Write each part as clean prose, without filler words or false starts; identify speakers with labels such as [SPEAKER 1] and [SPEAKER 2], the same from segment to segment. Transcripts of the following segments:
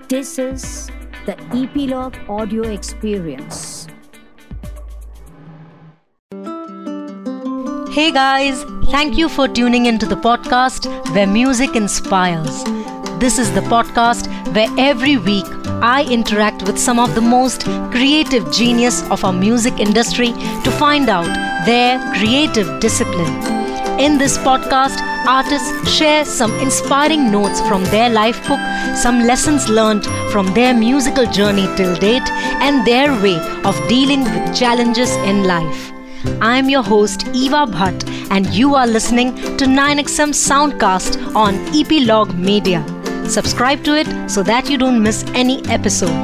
[SPEAKER 1] This is the Epilogue audio experience.
[SPEAKER 2] Hey guys, thank you for tuning into the podcast where music inspires. This is the podcast where every week I interact with some of the most creative genius of our music industry to find out their creative discipline. In this podcast, artists share some inspiring notes from their life book, some lessons learned from their musical journey till date, and their way of dealing with challenges in life. I am your host Eva Bhatt, and you are listening to 9XM Soundcast on Epilogue Media. Subscribe to it so that you don't miss any episode.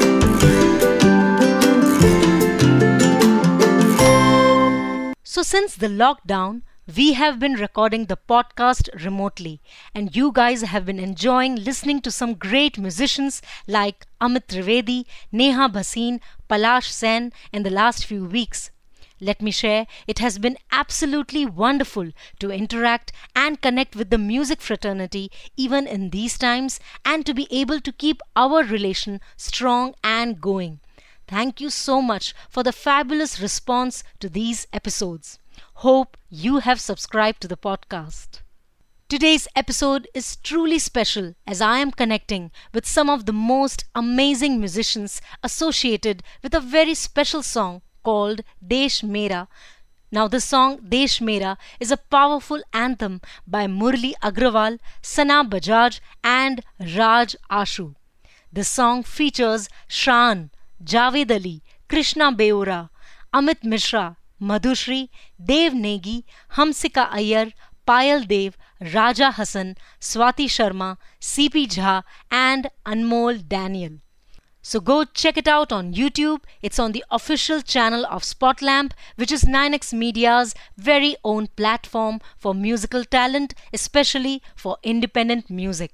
[SPEAKER 2] So since the lockdown, we have been recording the podcast remotely, and you guys have been enjoying listening to some great musicians like Amit Trivedi, Neha Bhasin, Palash Sen in the last few weeks. Let me share, it has been absolutely wonderful to interact and connect with the music fraternity even in these times, and to be able to keep our relation strong and going. Thank you so much for the fabulous response to these episodes. Hope you have subscribed to the podcast. Today's episode is truly special as I am connecting with some of the most amazing musicians associated with a very special song called Desh Mera. Now the song Desh Mera is a powerful anthem by Murli Agrawal, Sana Bajaj and Raj Ashu. The song features Shaan, Javed Ali, Krishna Beora, Amit Mishra, Madhushri, Dev Negi, Hamsika Iyer, Payal Dev, Raja Hassan, Swati Sharma, CP Jha and Anmol Daniel. So go check it out on YouTube. It's on the official channel of Spotlamp, which is 9X Media's very own platform for musical talent, especially for independent music.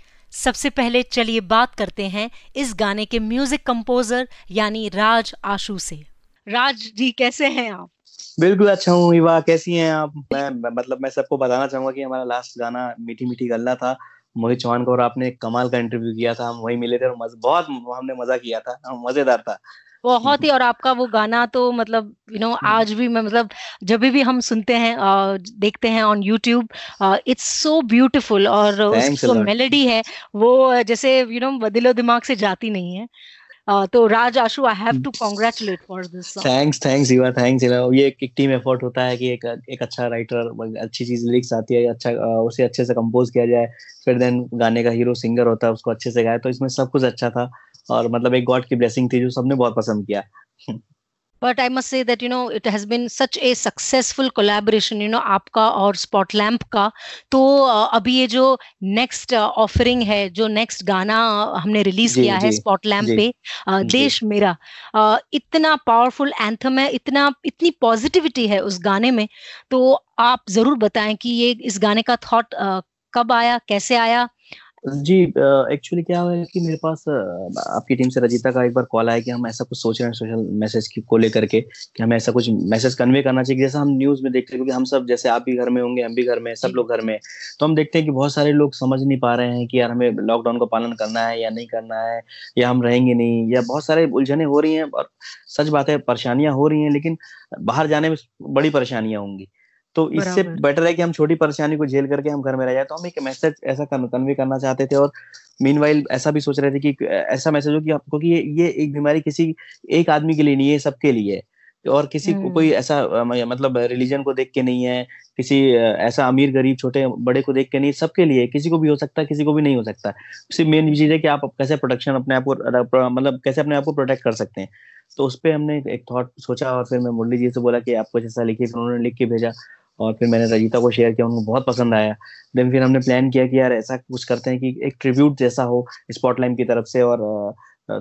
[SPEAKER 2] सबसे पहले चलिए बात करते हैं इस गाने के music composer यानी राज आशु से। राज जी कैसे हैं आप?
[SPEAKER 3] बिल्कुल अच्छा हूँ ईवा, कैसी हैं आप? मैं सबको बताना चाहूंगा कि हमारा लास्ट गाना मीठी मीठी गल्ला था मोहित चौहान का, और आपने एक कमाल का इंटरव्यू किया था, हम वही मिले थे और बहुत हमने मजा किया था, मजेदार था
[SPEAKER 2] बहुत ही। और आपका वो गाना तो मतलब आज भी मैं जब भी हम सुनते हैं देखते हैं on YouTube, it's so beautiful, और उसकी मेलोडी है वो जैसे दिलो दिमाग से जाती नहीं है। तो Raj Ashu, I have to congratulate for this song.
[SPEAKER 3] Thanks Eva, thanks. ये एक टीम एफर्ट होता है कि एक अच्छा राइटर, अच्छी चीज लिरिक्स आती है, अच्छा उसे अच्छे से कंपोज किया जाए, फिर देन गाने का हीरो सिंगर होता है, उसको अच्छे से गाए, तो इसमें सब कुछ अच्छा था और एक गॉड की ब्लेसिंग थी जो सबने बहुत पसंद किया।
[SPEAKER 2] But I must say that it has been such a successful collaboration आपका और Spotlamp का। तो अभी ये जो नेक्स्ट ऑफरिंग है, जो नेक्स्ट गाना हमने रिलीज किया है Spotlamp पे, देश मेरा, इतना पावरफुल एंथम है, इतनी पॉजिटिविटी है उस गाने में। तो आप जरूर बताएं कि ये इस गाने का थॉट कब आया, कैसे आया?
[SPEAKER 3] जी, एक्चुअली क्या हुआ है कि मेरे पास आपकी टीम से रजिता का एक बार कॉल आया कि हम ऐसा कुछ सोच रहे हैं सोशल मैसेज को लेकर के, कि हमें ऐसा कुछ मैसेज कन्वे करना चाहिए, जैसा हम न्यूज में देखते हैं, क्योंकि हम सब, जैसे आप भी घर में होंगे, हम भी घर में, सब लोग घर में, तो हम देखते हैं कि बहुत सारे लोग समझ नहीं पा रहे हैं कि यार हमें लॉकडाउन का पालन करना है या नहीं करना है, या हम रहेंगे नहीं, या बहुत सारे उलझने हो रही हैं, और सच बात है परेशानियां हो रही हैं, लेकिन बाहर जाने में बड़ी परेशानियां होंगी, तो इससे बेटर है कि हम छोटी परेशानी को झेल करके हम घर में रह जाए। तो हम एक मैसेज ऐसा कन्वे करना चाहते थे, और मीनवाइल ऐसा भी सोच रहे थे कि ऐसा मैसेज हो कि आपको कि ये एक बीमारी किसी एक आदमी के लिए नहीं है, सबके लिए है, और किसी को कोई ऐसा रिलीजन को देख के नहीं है, किसी ऐसा अमीर गरीब छोटे बड़े को देख के नहीं, सबके लिए, किसी को भी हो सकता है, किसी को भी नहीं हो सकता। सिर्फ मेन चीज है कि आप कैसे प्रोटेक्शन अपने आप को कैसे अपने आप को प्रोटेक्ट कर सकते हैं। तो उस पर हमने एक थॉट सोचा, और फिर मैं मुरली जी से बोला कि आपको जैसा लिखिए, फिर उन्होंने लिख के भेजा, और फिर मैंने रजिता को शेयर किया, उनको बहुत पसंद आया। देन फिर हमने प्लान किया कि यार ऐसा कुछ करते हैं कि एक ट्रिब्यूट जैसा हो स्पॉटलाइट की तरफ से, और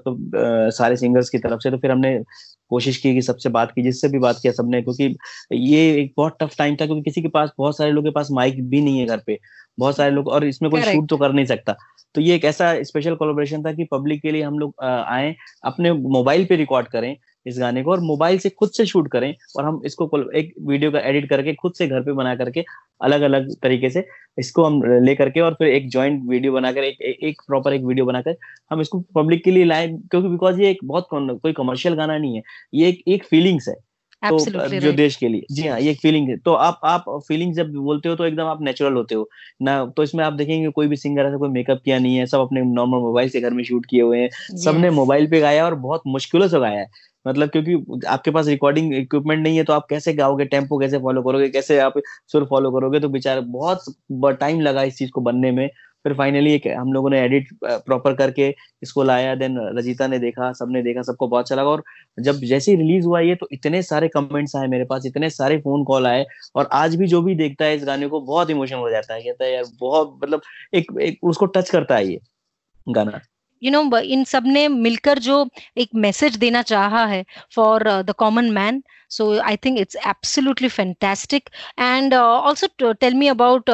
[SPEAKER 3] सारे सिंगर्स की तरफ से। तो फिर हमने कोशिश की कि सबसे बात की, जिससे भी बात किया सबने, क्योंकि ये एक बहुत टफ टाइम था, क्योंकि किसी के पास, बहुत सारे लोगों के पास माइक भी नहीं है घर पे, बहुत सारे लोग, और इसमें कोई शूट तो कर नहीं सकता। तो ये एक ऐसा स्पेशल कोलैबोरेशन था कि पब्लिक के लिए हम लोग आए, अपने मोबाइल पे रिकॉर्ड करें, इस गाने को, और मोबाइल से खुद से शूट करें, और हम इसको एक वीडियो का एडिट करके खुद से घर पे बना करके अलग अलग तरीके से इसको हम ले करके, और फिर एक जॉइंट वीडियो बनाकर एक प्रॉपर एक वीडियो बनाकर हम इसको पब्लिक के लिए लाएं, क्योंकि बिकॉज ये एक बहुत कोई कमर्शियल गाना नहीं है, ये एक फीलिंग्स है। तो
[SPEAKER 2] Absolutely
[SPEAKER 3] जो
[SPEAKER 2] right.
[SPEAKER 3] देश के लिए, जी हाँ, ये एक फीलिंग है। तो आप फीलिंग जब बोलते हो तो एकदम आप नेचुरल होते हो ना। तो इसमें आप देखेंगे कोई भी सिंगर ऐसा कोई मेकअप किया नहीं है, सब अपने नॉर्मल मोबाइल से घर में शूट किए हुए हैं, सबने
[SPEAKER 2] Yes.
[SPEAKER 3] मोबाइल पे गाया और बहुत मुश्किलों से गाया है। मतलब क्योंकि आपके पास रिकॉर्डिंग इक्विपमेंट नहीं है, तो आप कैसे गाओगे, टेम्पो कैसे फॉलो करोगे, कैसे आप सुर फॉलो करोगे, तो बेचारे बहुत टाइम लगा इस चीज को बनने में। फिर फाइनली हम लोगों ने एडिट प्रॉपर करके इसको लाया, देन रजिता ने देखा, सबने देखा, सबको बहुत अच्छा लगा। और जब जैसे ही रिलीज हुआ ये, तो इतने सारे कमेंट्स आए मेरे पास, इतने सारे फोन कॉल आए, और आज भी जो भी देखता है इस गाने को बहुत इमोशनल हो जाता है, कहता है यार बहुत, मतलब एक उसको टच करता है ये गाना।
[SPEAKER 2] इन सब ने मिलकर जो एक मैसेज देना चाहा है for the common man, so I think it's absolutely fantastic. And also tell me about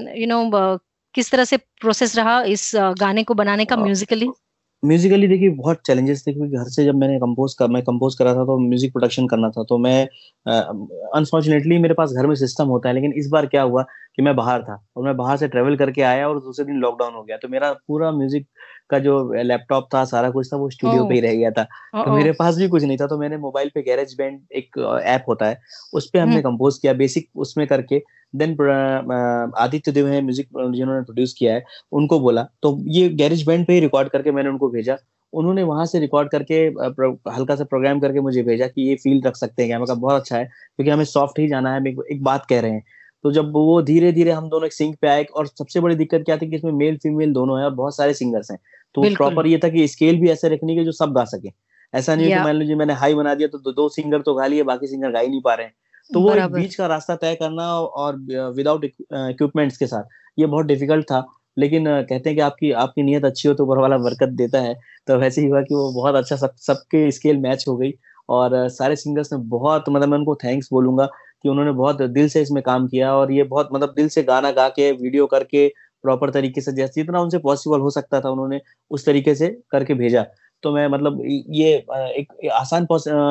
[SPEAKER 2] किस तरह से प्रोसेस रहा इस गाने को बनाने का म्यूजिकली।
[SPEAKER 3] म्यूजिकली देखिए बहुत चैलेंजेस थे, क्योंकि घर से जब मैं कंपोज कर रहा था, तो म्यूजिक प्रोडक्शन करना था, तो मैं अनफॉर्चुनेटली मेरे पास घर में सिस्टम होता है, लेकिन इस बार क्या हुआ कि मैं बाहर था, और मैं बाहर से ट्रेवल करके आया, और दूसरे दिन लॉकडाउन हो गया, तो मेरा पूरा म्यूजिक का जो लैपटॉप था, सारा कुछ था, वो स्टूडियो पे ही रह गया था। तो
[SPEAKER 2] ओ
[SPEAKER 3] मेरे पास भी कुछ नहीं था, तो मैंने मोबाइल पे गैरेज बैंड एक ऐप होता है, उस पे हमने कंपोज किया बेसिक उसमें करके। देन आदित्य देव है म्यूजिक जिन्होंने प्रोड्यूस किया है, उनको बोला, तो ये गैरेज बैंड पे ही रिकॉर्ड करके मैंने उनको भेजा। उन्होंने वहां से रिकॉर्ड करके हल्का सा प्रोग्राम करके मुझे भेजा कि ये फील रख सकते हैं क्या। मैं कहा बहुत अच्छा है, क्योंकि हमें सॉफ्ट ही जाना है, हम एक बात कह रहे हैं। तो जब वो धीरे धीरे हम दोनों एक सिंक पे आए, और सबसे बड़ी दिक्कत क्या थी कि इसमें मेल फीमेल दोनों है, और बहुत सारे सिंगर्स हैं, तो
[SPEAKER 2] बिल्कुल
[SPEAKER 3] प्रॉपर ये था कि स्केल भी ऐसे रखनी है जो सब गा सके। ऐसा नहीं है कि
[SPEAKER 2] या
[SPEAKER 3] मान लीजिए मैंने हाई बना दिया तो दो सिंगर तो गा लिए, बाकी सिंगर गा ही नहीं पा रहे हैं। तो वो एक
[SPEAKER 2] बराबर।
[SPEAKER 3] बीच का रास्ता तय करना, और विदाउट इक्विपमेंट्स के साथ, ये बहुत डिफिकल्ट था। लेकिन कहते हैं कि आपकी आपकी नीयत अच्छी हो तो ऊपर वाला बरकत देता है। तो वैसे ही हुआ कि वो बहुत अच्छा, सबके स्केल मैच हो गई, और सारे सिंगर्स ने बहुत, मतलब मैं उनको थैंक्स बोलूंगा कि उन्होंने बहुत दिल से इसमें काम किया, और ये बहुत मतलब दिल से गाना गा के, वीडियो करके, प्रॉपर तरीके से जैसे जितना उनसे पॉसिबल हो सकता था उन्होंने उस तरीके से करके भेजा। तो मैं मतलब ये एक आसान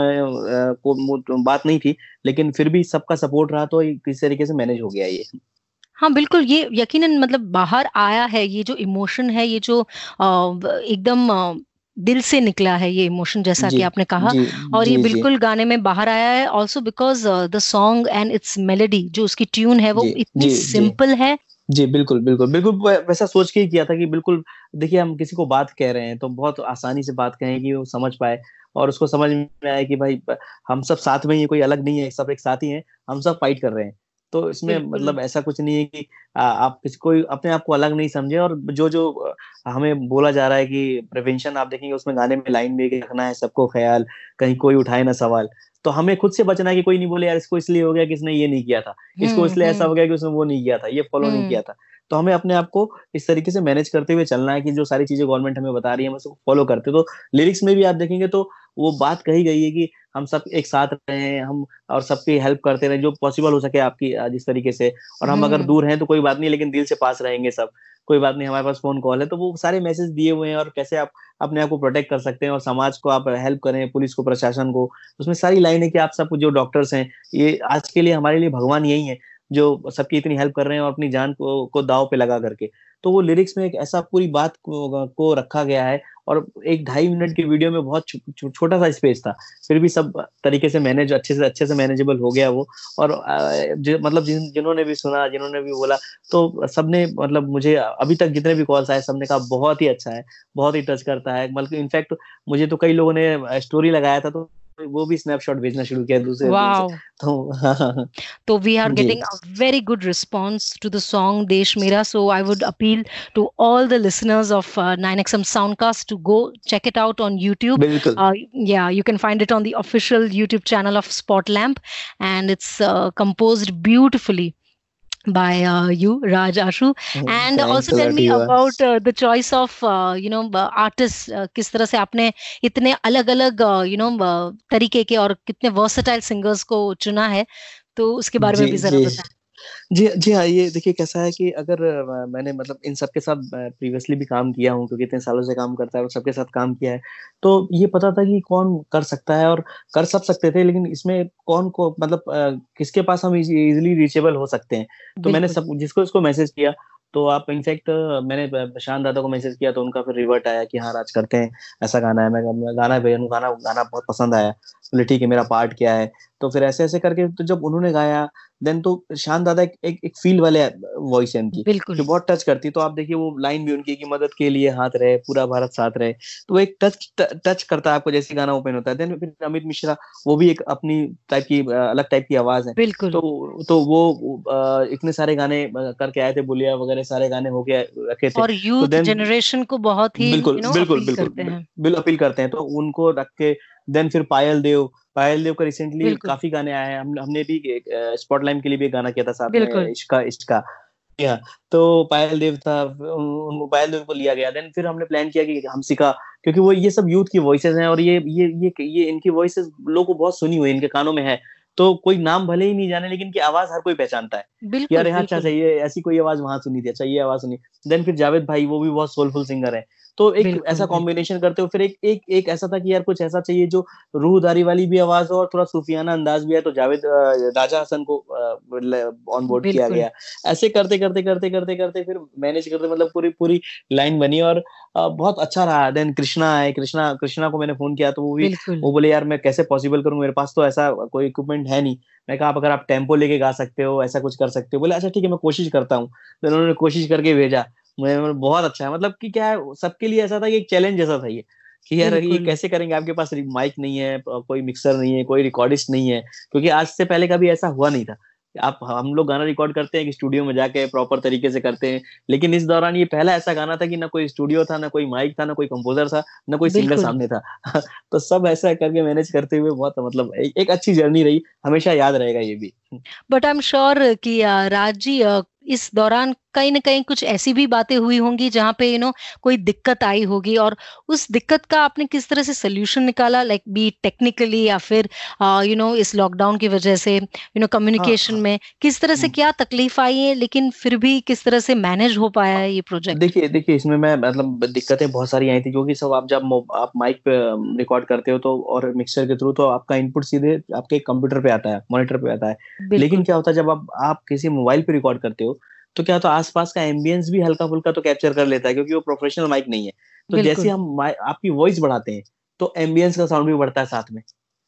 [SPEAKER 3] बात नहीं थी, लेकिन फिर भी सबका सपोर्ट रहा, तो किसी तरीके से मैनेज हो गया ये।
[SPEAKER 2] हाँ बिल्कुल, ये यकीनन मतलब बाहर आया है, ये जो इमोशन है, ये जो एकदम दिल से निकला है ये इमोशन, जैसा
[SPEAKER 3] जी
[SPEAKER 2] कि आपने कहा।
[SPEAKER 3] जी
[SPEAKER 2] और ये
[SPEAKER 3] जी जी
[SPEAKER 2] बिल्कुल गाने में बाहर आया है, also because the song and its melody, जो उसकी ट्यून है वो
[SPEAKER 3] जी
[SPEAKER 2] इतनी
[SPEAKER 3] जी जी
[SPEAKER 2] सिंपल है।
[SPEAKER 3] जी बिल्कुल बिल्कुल बिल्कुल, वैसा सोच के ही किया था कि बिल्कुल, देखिए हम किसी को बात कह रहे हैं तो बहुत आसानी से बात कहें कि वो समझ पाए, और उसको समझ में आए कि भाई हम सब साथ में ही हैं, कोई अलग नहीं है, सब एक साथ ही हैं, हम सब फाइट कर रहे हैं। तो इसमें
[SPEAKER 2] बिल्कुल।
[SPEAKER 3] मतलब ऐसा कुछ नहीं है कि आप किसी कोई अपने आप को अलग नहीं समझे। और जो जो हमें बोला जा रहा है कि प्रिवेंशन, आप देखेंगे उसमें गाने में लाइन में एक रखना है सबको ख्याल, कहीं कोई उठाए ना सवाल। तो हमें खुद से बचना है कि कोई नहीं बोले यार इसको इसलिए हो गया कि इसने ये नहीं किया था, इसको इसलिए ऐसा
[SPEAKER 2] हम्म।
[SPEAKER 3] हो गया कि उसने वो नहीं किया था, ये फॉलो नहीं
[SPEAKER 2] हम्म।
[SPEAKER 3] किया था। तो हमें अपने आप को इस तरीके से मैनेज करते हुए चलना है कि जो सारी चीजें गवर्नमेंट हमें बता रही है हम उसको फॉलो करते। तो लिरिक्स में भी आप देखेंगे तो वो बात कही गई है कि हम सब एक साथ रहे, हम और सबकी हेल्प करते रहे जो पॉसिबल हो सके आपकी जिस तरीके से। और हम अगर
[SPEAKER 2] हम्म।
[SPEAKER 3] दूर हैं तो कोई बात नहीं, लेकिन दिल से पास रहेंगे सब, कोई बात नहीं, हमारे पास फोन कॉल है। तो वो सारे मैसेज दिए हुए हैं, और कैसे आप अपने आप को प्रोटेक्ट कर सकते हैं, और समाज को आप हेल्प करें, पुलिस को, प्रशासन को। उसमें सारी लाइन है कि आप सब जो डॉक्टर्स हैं, ये आज के लिए हमारे लिए भगवान यही है जो सबकी इतनी हेल्प कर रहे हैं, और अपनी जान को दाव पे लगा करके। तो वो लिरिक्स में एक ऐसा पूरी बात को रखा गया है, और एक 2.5 मिनट की वीडियो में बहुत छोटा सा स्पेस था, फिर भी सब तरीके से मैनेज अच्छे से मैनेजेबल हो गया वो। और मतलब जिन्होंने भी सुना, जिन्होंने भी बोला, तो सबने मतलब मुझे अभी तक जितने भी कॉल्स आए सबने कहा बहुत ही अच्छा है, बहुत ही टच करता है। बल्कि इनफैक्ट मुझे तो कई लोगों ने स्टोरी लगाया था, तो वो भी स्नैपशॉट भेजना शुरू किया दूसरे दिन से।
[SPEAKER 2] वाह।
[SPEAKER 3] तो हाँ,
[SPEAKER 2] So we are
[SPEAKER 3] जी
[SPEAKER 2] getting a very good response to the song Desh Mera. So I would appeal to all the listeners of 9XM Soundcast to go check it out on YouTube.
[SPEAKER 3] बिल्कुल।
[SPEAKER 2] Yeah, you can find it on the official YouTube channel of Spotlamp, and it's composed beautifully by you, Raj Ashu. And
[SPEAKER 3] thanks
[SPEAKER 2] also
[SPEAKER 3] a
[SPEAKER 2] tell
[SPEAKER 3] lot
[SPEAKER 2] me
[SPEAKER 3] युवा।
[SPEAKER 2] about the choice of artists. किस तरह से आपने इतने अलग अलग तरीके के और कितने versatile singers को चुना है, तो उसके बारे
[SPEAKER 3] जी
[SPEAKER 2] में भी जरा
[SPEAKER 3] जी
[SPEAKER 2] बताएं।
[SPEAKER 3] जी जी हाँ, ये देखिए कैसा है कि अगर मैंने मतलब इन सबके साथ प्रीवियसली भी काम किया हूँ, क्योंकि इतने सालों से काम करता है और सबके साथ काम किया है, तो ये पता था कि कौन कर सकता है और कर सब सकते थे, लेकिन इसमें कौन को मतलब किसके पास हम इजीली रीचेबल हो सकते हैं। तो मैंने
[SPEAKER 2] बिल्कुल।
[SPEAKER 3] सब जिसको इसको मैसेज किया, तो आप इनफैक्ट मैंने शान दादा को मैसेज किया, तो उनका फिर रिवर्ट आया कि हाँ राज करते हैं, ऐसा गाना है। मैं गाना भेजा, उनको गाना गाना बहुत पसंद आया, बोले ठीक है मेरा पार्ट क्या है। तो फिर ऐसे ऐसे करके तो जब उन्होंने गाया, देन तो शान दादा एक फील वाले वॉइस है उनकी,
[SPEAKER 2] बिल्कुल।
[SPEAKER 3] जो बहुत टच करती। तो आप देखिए वो लाइन भी उनकी की मदद के लिए हाथ रहे, पूरा भारत साथ रहे, तो वो एक टच करता है आपको, जैसे गाना ओपन होता है। देन फिर अमित मिश्रा, वो भी एक अपनी टाइप की अलग टाइप की आवाज है।
[SPEAKER 2] बिल्कुल।
[SPEAKER 3] तो वो इतने सारे गाने करके आए थे, बुलिया वगैरह सारे गाने होके रखे थे।
[SPEAKER 2] और
[SPEAKER 3] तो
[SPEAKER 2] यूथ
[SPEAKER 3] देन
[SPEAKER 2] जनरेशन को बहुत ही
[SPEAKER 3] बिल्कुल बिल्कुल
[SPEAKER 2] अपील
[SPEAKER 3] बिल्कुल
[SPEAKER 2] करते हैं।
[SPEAKER 3] बिल अपील करते हैं, तो उनको रख के देन फिर पायल देव का रिसेंटली
[SPEAKER 2] बिल्कुल।
[SPEAKER 3] काफी गाने आए हैं। हमने भी स्पॉटलाइट के लिए भी एक गाना किया था साथ में,
[SPEAKER 2] बिल्कुल।
[SPEAKER 3] इश्का इश्का। हाँ, तो पायल देव था, पायल देव को लिया गया। देन फिर हमने प्लान किया कि हम सिखा, क्योंकि वो ये सब यूथ की वॉइसेस हैं, और ये इनकी वॉइसेस लोगों को बहुत सुनी हुई है, इनके कानों में है। तो कोई नाम भले ही नहीं जाने, लेकिन की आवाज हर कोई पहचानता है कि
[SPEAKER 2] बिल्कुल।
[SPEAKER 3] अरे हाँ अच्छा
[SPEAKER 2] बिल्कुल।
[SPEAKER 3] चाहिए, ऐसी कोई आवाज वहां सुनी थी, अच्छा ये आवाज सुनी। देन फिर जावेद भाई, वो भी बहुत सोलफुल सिंगर है। तो एक ऐसा
[SPEAKER 2] बिल्कुल। बिल्कुल।
[SPEAKER 3] कॉम्बिनेशन करते हो, फिर एक ऐसा था कि यार कुछ ऐसा चाहिए जो रूहदारी वाली भी आवाज हो और थोड़ा सूफियाना अंदाज भी है, तो जावेद राजा हसन को ऑन बोर्ड किया
[SPEAKER 2] बिल्कुल।
[SPEAKER 3] गया। ऐसे करते करते करते करते करते फिर मैनेज करते, मतलब पूरी पूरी लाइन बनी, और बहुत अच्छा रहा। देन कृष्णा आए, कृष्णा कृष्णा को मैंने फोन किया, तो
[SPEAKER 2] बिल्कुल।
[SPEAKER 3] वो बोले यार मैं कैसे पॉसिबल करूं, मेरे पास तो ऐसा कोई इक्विपमेंट है नहीं। मैं कहा आप अगर आप टेम्पो लेके गा सकते हो, ऐसा कुछ कर सकते हो, बोले अच्छा ठीक है मैं कोशिश करता हूँ। तो उन्होंने कोशिश करके भेजा। मैं बहुत अच्छा है, मतलब कि क्या है, सबके लिए ऐसा था कि एक चैलेंज जैसा था ये, कि यार ये
[SPEAKER 2] बिल्कुल।
[SPEAKER 3] कैसे करेंगे, आपके पास माइक नहीं है, कोई मिक्सर नहीं है, कोई रिकॉर्डिस्ट नहीं है, क्योंकि आज से पहले कभी ऐसा हुआ नहीं था। आप हम लोग गाना रिकॉर्ड करते हैं कि स्टूडियो में जाके प्रॉपर तरीके से करते हैं, लेकिन इस दौरान ये पहला ऐसा गाना था कि ना कोई स्टूडियो था, ना कोई माइक था, ना कोई कंपोजर था, ना कोई सिंगर
[SPEAKER 2] बिल्कुल।
[SPEAKER 3] सामने था। तो सब ऐसा करके मैनेज करते हुए बहुत मतलब एक अच्छी जर्नी रही, हमेशा याद रहेगा ये भी।
[SPEAKER 2] बट आई एम श्योर कि राज जी, इस दौरान कहीं ना कहीं कुछ ऐसी भी बातें हुई होंगी जहाँ पे कोई दिक्कत आई होगी, और उस दिक्कत का आपने किस तरह से सोल्यूशन निकाला, लाइक बी टेक्निकली या फिर इस लॉकडाउन की वजह से
[SPEAKER 3] हाँ
[SPEAKER 2] कम्युनिकेशन
[SPEAKER 3] हाँ।
[SPEAKER 2] में किस तरह से, क्या तकलीफ आई है, लेकिन फिर भी किस तरह से मैनेज हो पाया है ये प्रोजेक्ट?
[SPEAKER 3] देखिए देखिए इसमें मैं मतलब दिक्कतें बहुत सारी आई थी, क्योंकि सब आप जब आप माइक पे रिकॉर्ड करते हो, तो और मिक्सर के थ्रू, तो आपका इनपुट सीधे आपके कंप्यूटर पे आता है, मॉनिटर पे आता है। लेकिन
[SPEAKER 2] बिल्कुल।
[SPEAKER 3] क्या होता है जब आप किसी मोबाइल पे रिकॉर्ड करते हो, तो क्या होता है आसपास का एम्बियंस भी हल्का फुल्का तो कैप्चर कर लेता है, क्योंकि वो प्रोफेशनल माइक नहीं है। तो जैसे
[SPEAKER 2] बिल्कुल।
[SPEAKER 3] हम आपकी वॉइस बढ़ाते हैं, तो एम्बियंस का साउंड भी बढ़ता है साथ में।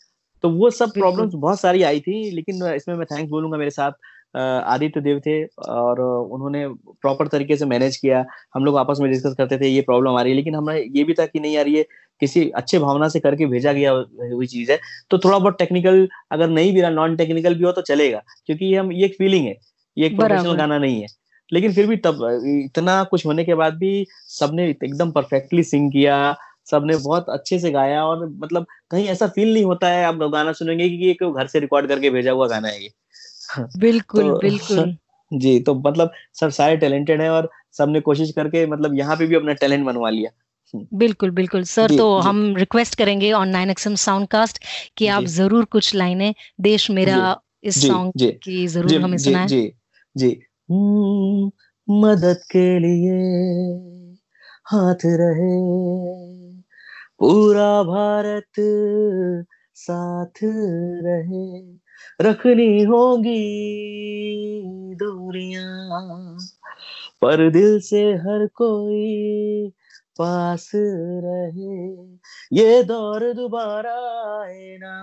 [SPEAKER 3] तो वो सब
[SPEAKER 2] बिल्कुल।
[SPEAKER 3] प्रॉब्लम्स बहुत सारी आई थी, लेकिन इसमें मैं थैंक्स बोलूंगा, मेरे साथ आदित्य देव थे, और उन्होंने प्रॉपर तरीके से मैनेज किया। हम लोग आपस में डिस्कस करते थे ये प्रॉब्लम आ रही है, लेकिन हमें ये भी था कि नहीं यार, ये किसी अच्छे भावना से करके भेजा गया हुई चीज है। तो थोड़ा बहुत टेक्निकल अगर नहीं भी रहा, नॉन टेक्निकल भी हो तो चलेगा, क्योंकि ये एक फीलिंग है, ये एक प्रोफेशनल
[SPEAKER 2] बराबर।
[SPEAKER 3] गाना नहीं है। लेकिन फिर भी तब इतना कुछ होने के बाद भी सबने एकदम परफेक्टली सिंग किया, सबने बहुत अच्छे से गाया, और मतलब कहीं ऐसा फील नहीं होता है आप गाना सुनेंगे कि ये कोई घर से रिकॉर्ड करके भेजा हुआ गाना है ये।
[SPEAKER 2] बिल्कुल।
[SPEAKER 3] तो
[SPEAKER 2] बिल्कुल।
[SPEAKER 3] जी, तो मतलब सब सारे टैलेंटेड हैं, और सबने कोशिश करके मतलब यहाँ पे भी अपना टैलेंट बनवा लिया।
[SPEAKER 2] बिल्कुल। बिल्कुल सर,
[SPEAKER 3] जी
[SPEAKER 2] तो
[SPEAKER 3] जी
[SPEAKER 2] हम रिक्वेस्ट करेंगे ऑन 9XM साउंडकास्ट कि आप
[SPEAKER 3] जी
[SPEAKER 2] जरूर कुछ लाइनें देश मेरा
[SPEAKER 3] जी
[SPEAKER 2] इस
[SPEAKER 3] जी
[SPEAKER 2] सॉन्ग
[SPEAKER 3] जी
[SPEAKER 2] की
[SPEAKER 3] जी
[SPEAKER 2] जरूर हमें
[SPEAKER 3] जी
[SPEAKER 2] सुनाएं।
[SPEAKER 3] जी जी। मदद के लिए हाथ रहे, पूरा भारत साथ रहे, रखनी होगी दूरियां, पर दिल से हर कोई पास रहे, ये दौर दोबारा आए ना,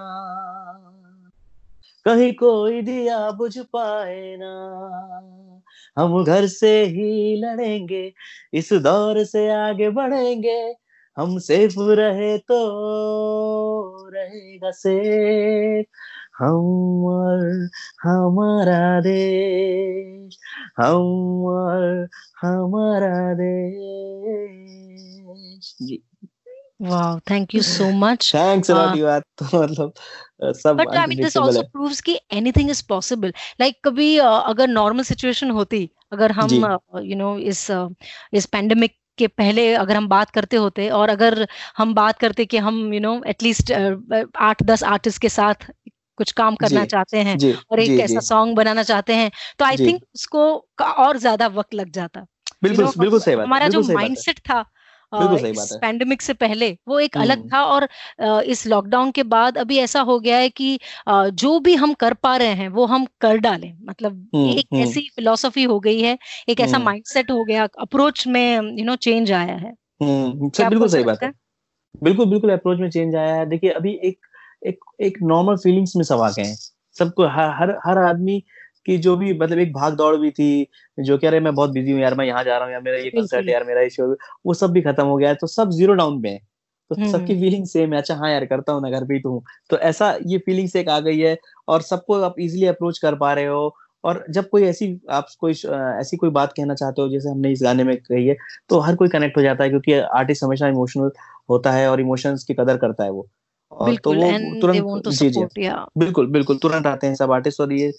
[SPEAKER 3] कहीं कोई दिया बुझ पाए ना, हम घर से ही लड़ेंगे, इस दौर से आगे बढ़ेंगे, हम सेफ रहे तो रहेगा सेफ, हम और हमारा देश, हम और हमारा देश। जी,
[SPEAKER 2] वाह, thank you so much.
[SPEAKER 3] Thanks a lot, यार तो मतलब सब
[SPEAKER 2] but I mean this
[SPEAKER 3] unpredictable
[SPEAKER 2] also
[SPEAKER 3] है।
[SPEAKER 2] प्रूव्स कि एनीथिंग इज पॉसिबल। लाइक कभी अगर नॉर्मल सिचुएशन होती, अगर हम
[SPEAKER 3] जी
[SPEAKER 2] इस पेंडेमिक के पहले अगर हम बात करते होते, और अगर हम बात करते कि हम एटलीस्ट 8-10 आर्टिस्ट के साथ कुछ काम करना
[SPEAKER 3] जी
[SPEAKER 2] चाहते हैं
[SPEAKER 3] जी
[SPEAKER 2] और एक
[SPEAKER 3] जी
[SPEAKER 2] ऐसा
[SPEAKER 3] जी
[SPEAKER 2] सॉन्ग बनाना चाहते हैं, तो आई
[SPEAKER 3] जी
[SPEAKER 2] थिंक उसको और ज्यादा वक्त लग जाता।
[SPEAKER 3] बिल्कुल बिल्कुल सही बात है,
[SPEAKER 2] हमारा जो
[SPEAKER 3] बिल्कुल सही बात है,
[SPEAKER 2] माइंडसेट था
[SPEAKER 3] बिल्कुल सही बात
[SPEAKER 2] इस
[SPEAKER 3] है।
[SPEAKER 2] पैंडेमिक से पहले वो एक अलग
[SPEAKER 3] हम्म
[SPEAKER 2] था, और इस लॉकडाउन के बाद अभी ऐसा हो गया है कि जो भी हम कर पा रहे हैं वो हम कर डालें, मतलब एक
[SPEAKER 3] हम्म
[SPEAKER 2] ऐसी फिलॉसफी हो गई है, एक ऐसा
[SPEAKER 3] हम्म
[SPEAKER 2] माइंडसेट हो गया, अप्रोच में चेंज आया है।
[SPEAKER 3] सर
[SPEAKER 2] क्या आपको
[SPEAKER 3] बिल्कुल
[SPEAKER 2] ऐसा
[SPEAKER 3] सही बात
[SPEAKER 2] लगता
[SPEAKER 3] है।
[SPEAKER 2] है?
[SPEAKER 3] बिल्कुल बिल्कुल अप्रोच में चेंज आया है। देखिए अभी एक एक एक नॉर्मल फीलिंग्स में सब आ गए हैं। सबको हर हर हर आदमी की जो भी मतलब एक भाग दौड़ भी थी, जो कह रहे मैं बहुत बिजी हूँ यार, मैं यहाँ जा रहा हूँ यार, मेरा ये कंसर्ट
[SPEAKER 2] बिल्कुल।
[SPEAKER 3] है यार, मेरा ये शो, वो सब भी खत्म हो गया है, तो सब जीरो डाउन पे है। तो सबकी
[SPEAKER 2] हम्म।
[SPEAKER 3] फीलिंग सेम है, अच्छा हाँ यार करता हूँ ना, घर पे ही तो हूँ। तो ऐसा ये फीलिंग्स एक आ गई है, और सबको आप इजिली अप्रोच कर पा रहे हो। और जब कोई ऐसी आप कोई ऐसी कोई बात कहना चाहते हो जैसे हमने इस गाने में कही है, तो हर कोई कनेक्ट हो जाता है, क्योंकि आर्टिस्ट हमेशा इमोशनल होता है और इमोशंस की कदर करता है वो। और तो
[SPEAKER 2] बिल्कुल,
[SPEAKER 3] वो
[SPEAKER 2] एंड दे
[SPEAKER 3] तुरंत,
[SPEAKER 2] वांट टू
[SPEAKER 3] जी जी
[SPEAKER 2] सपोर्ट या।
[SPEAKER 3] बिल्कुल बिल्कुल तुरंत आते हैं सब आर्टिस्ट। और ये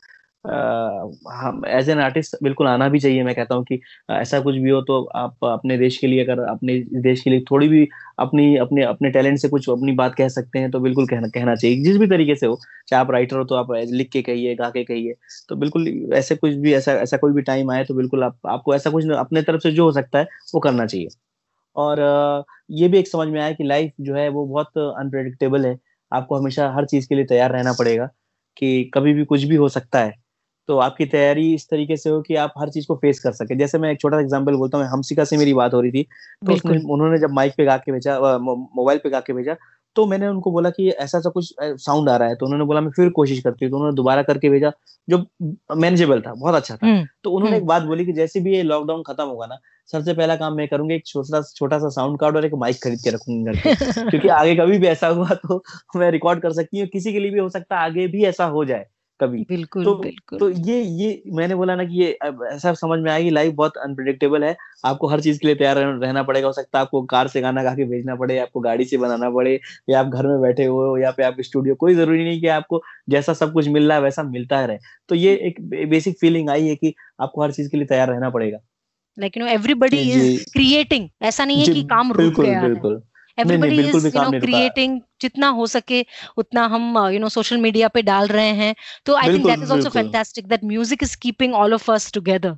[SPEAKER 3] हम एज एन आर्टिस्ट बिल्कुल आना भी चाहिए। मैं कहता हूँ कि ऐसा कुछ भी हो तो आप अपने देश के लिए, अगर अपने देश के लिए थोड़ी भी अपनी अपने अपने टैलेंट से कुछ अपनी बात कह सकते हैं तो बिल्कुल कहना कहना चाहिए, जिस भी तरीके से हो। चाहे आप राइटर हो तो आप लिख के कहिए, गा के कहिए। तो बिल्कुल ऐसे कुछ भी ऐसा ऐसा कोई भी टाइम आए तो बिल्कुल आपको ऐसा कुछ अपने तरफ से जो हो सकता है वो करना चाहिए। और ये भी एक समझ में आया कि लाइफ जो है वो बहुत अनप्रेडिक्टेबल है। आपको हमेशा हर चीज के लिए तैयार रहना पड़ेगा, कि कभी भी कुछ भी हो सकता है। तो आपकी तैयारी इस तरीके से हो कि आप हर चीज को फेस कर सके। जैसे मैं एक छोटा सा एग्जांपल बोलता हूँ, हमसिका से मेरी बात हो रही थी, तो उसने
[SPEAKER 2] बिल्कुल।
[SPEAKER 3] उन्होंने जब माइक पे गा के भेजा, मोबाइल पे गा के भेजा, तो मैंने उनको बोला कि ऐसा ऐसा कुछ साउंड आ रहा है। तो उन्होंने बोला मैं फिर कोशिश करती हूँ, तो उन्होंने दोबारा करके भेजा, जो मैनेजेबल था, बहुत अच्छा था।
[SPEAKER 2] हम्म।
[SPEAKER 3] तो उन्होंने एक
[SPEAKER 2] हम्म।
[SPEAKER 3] बात बोली कि जैसे भी ये लॉकडाउन खत्म होगा ना, सबसे पहला काम मैं करूंगी, एक छोटा छोटा सा साउंड कार्ड और एक माइक खरीद के रखूंगी घर पे, क्योंकि आगे कभी भी ऐसा हुआ तो मैं रिकॉर्ड कर सकती हूँ। किसी के लिए भी हो सकता है आगे भी ऐसा हो जाए कभी।
[SPEAKER 2] बिल्कुल
[SPEAKER 3] तो
[SPEAKER 2] बिल्कुल।
[SPEAKER 3] तो ये मैंने बोला ना कि ये अब ऐसा समझ में आया कि लाइफ बहुत अनप्रिडिक्टेबल है। आपको हर चीज के लिए तैयार रहना पड़ेगा। हो सकता है आपको कार से गाना गा के भेजना पड़े, आपको गाड़ी से बनाना पड़े, या आप घर में बैठे हुए हो, या पे आप स्टूडियो, कोई जरूरी नहीं कि आपको जैसा सब कुछ मिल रहा है वैसा मिलता रहे। तो ये एक बेसिक फीलिंग आई है कि आपको हर चीज के लिए तैयार रहना पड़ेगा।
[SPEAKER 2] लाइक एवरीबडी
[SPEAKER 3] जी जी
[SPEAKER 2] इज क्रिएटिंग, ऐसा नहीं है
[SPEAKER 3] जी
[SPEAKER 2] कि काम रुक
[SPEAKER 3] बिल्कुल
[SPEAKER 2] गया है।
[SPEAKER 3] बिल्कुल। नहीं नहीं
[SPEAKER 2] एवरीबडी
[SPEAKER 3] बिल्कुल
[SPEAKER 2] इज
[SPEAKER 3] भी काम नहीं रुका।
[SPEAKER 2] क्रिएटिंग, जितना हो सके उतना हम सोशल मीडिया पे डाल रहे हैं। तो आई थिंक
[SPEAKER 3] बिल्कुल
[SPEAKER 2] दैट इज ऑल्सो
[SPEAKER 3] बिल्कुल
[SPEAKER 2] fantastic that music is keeping all of us together.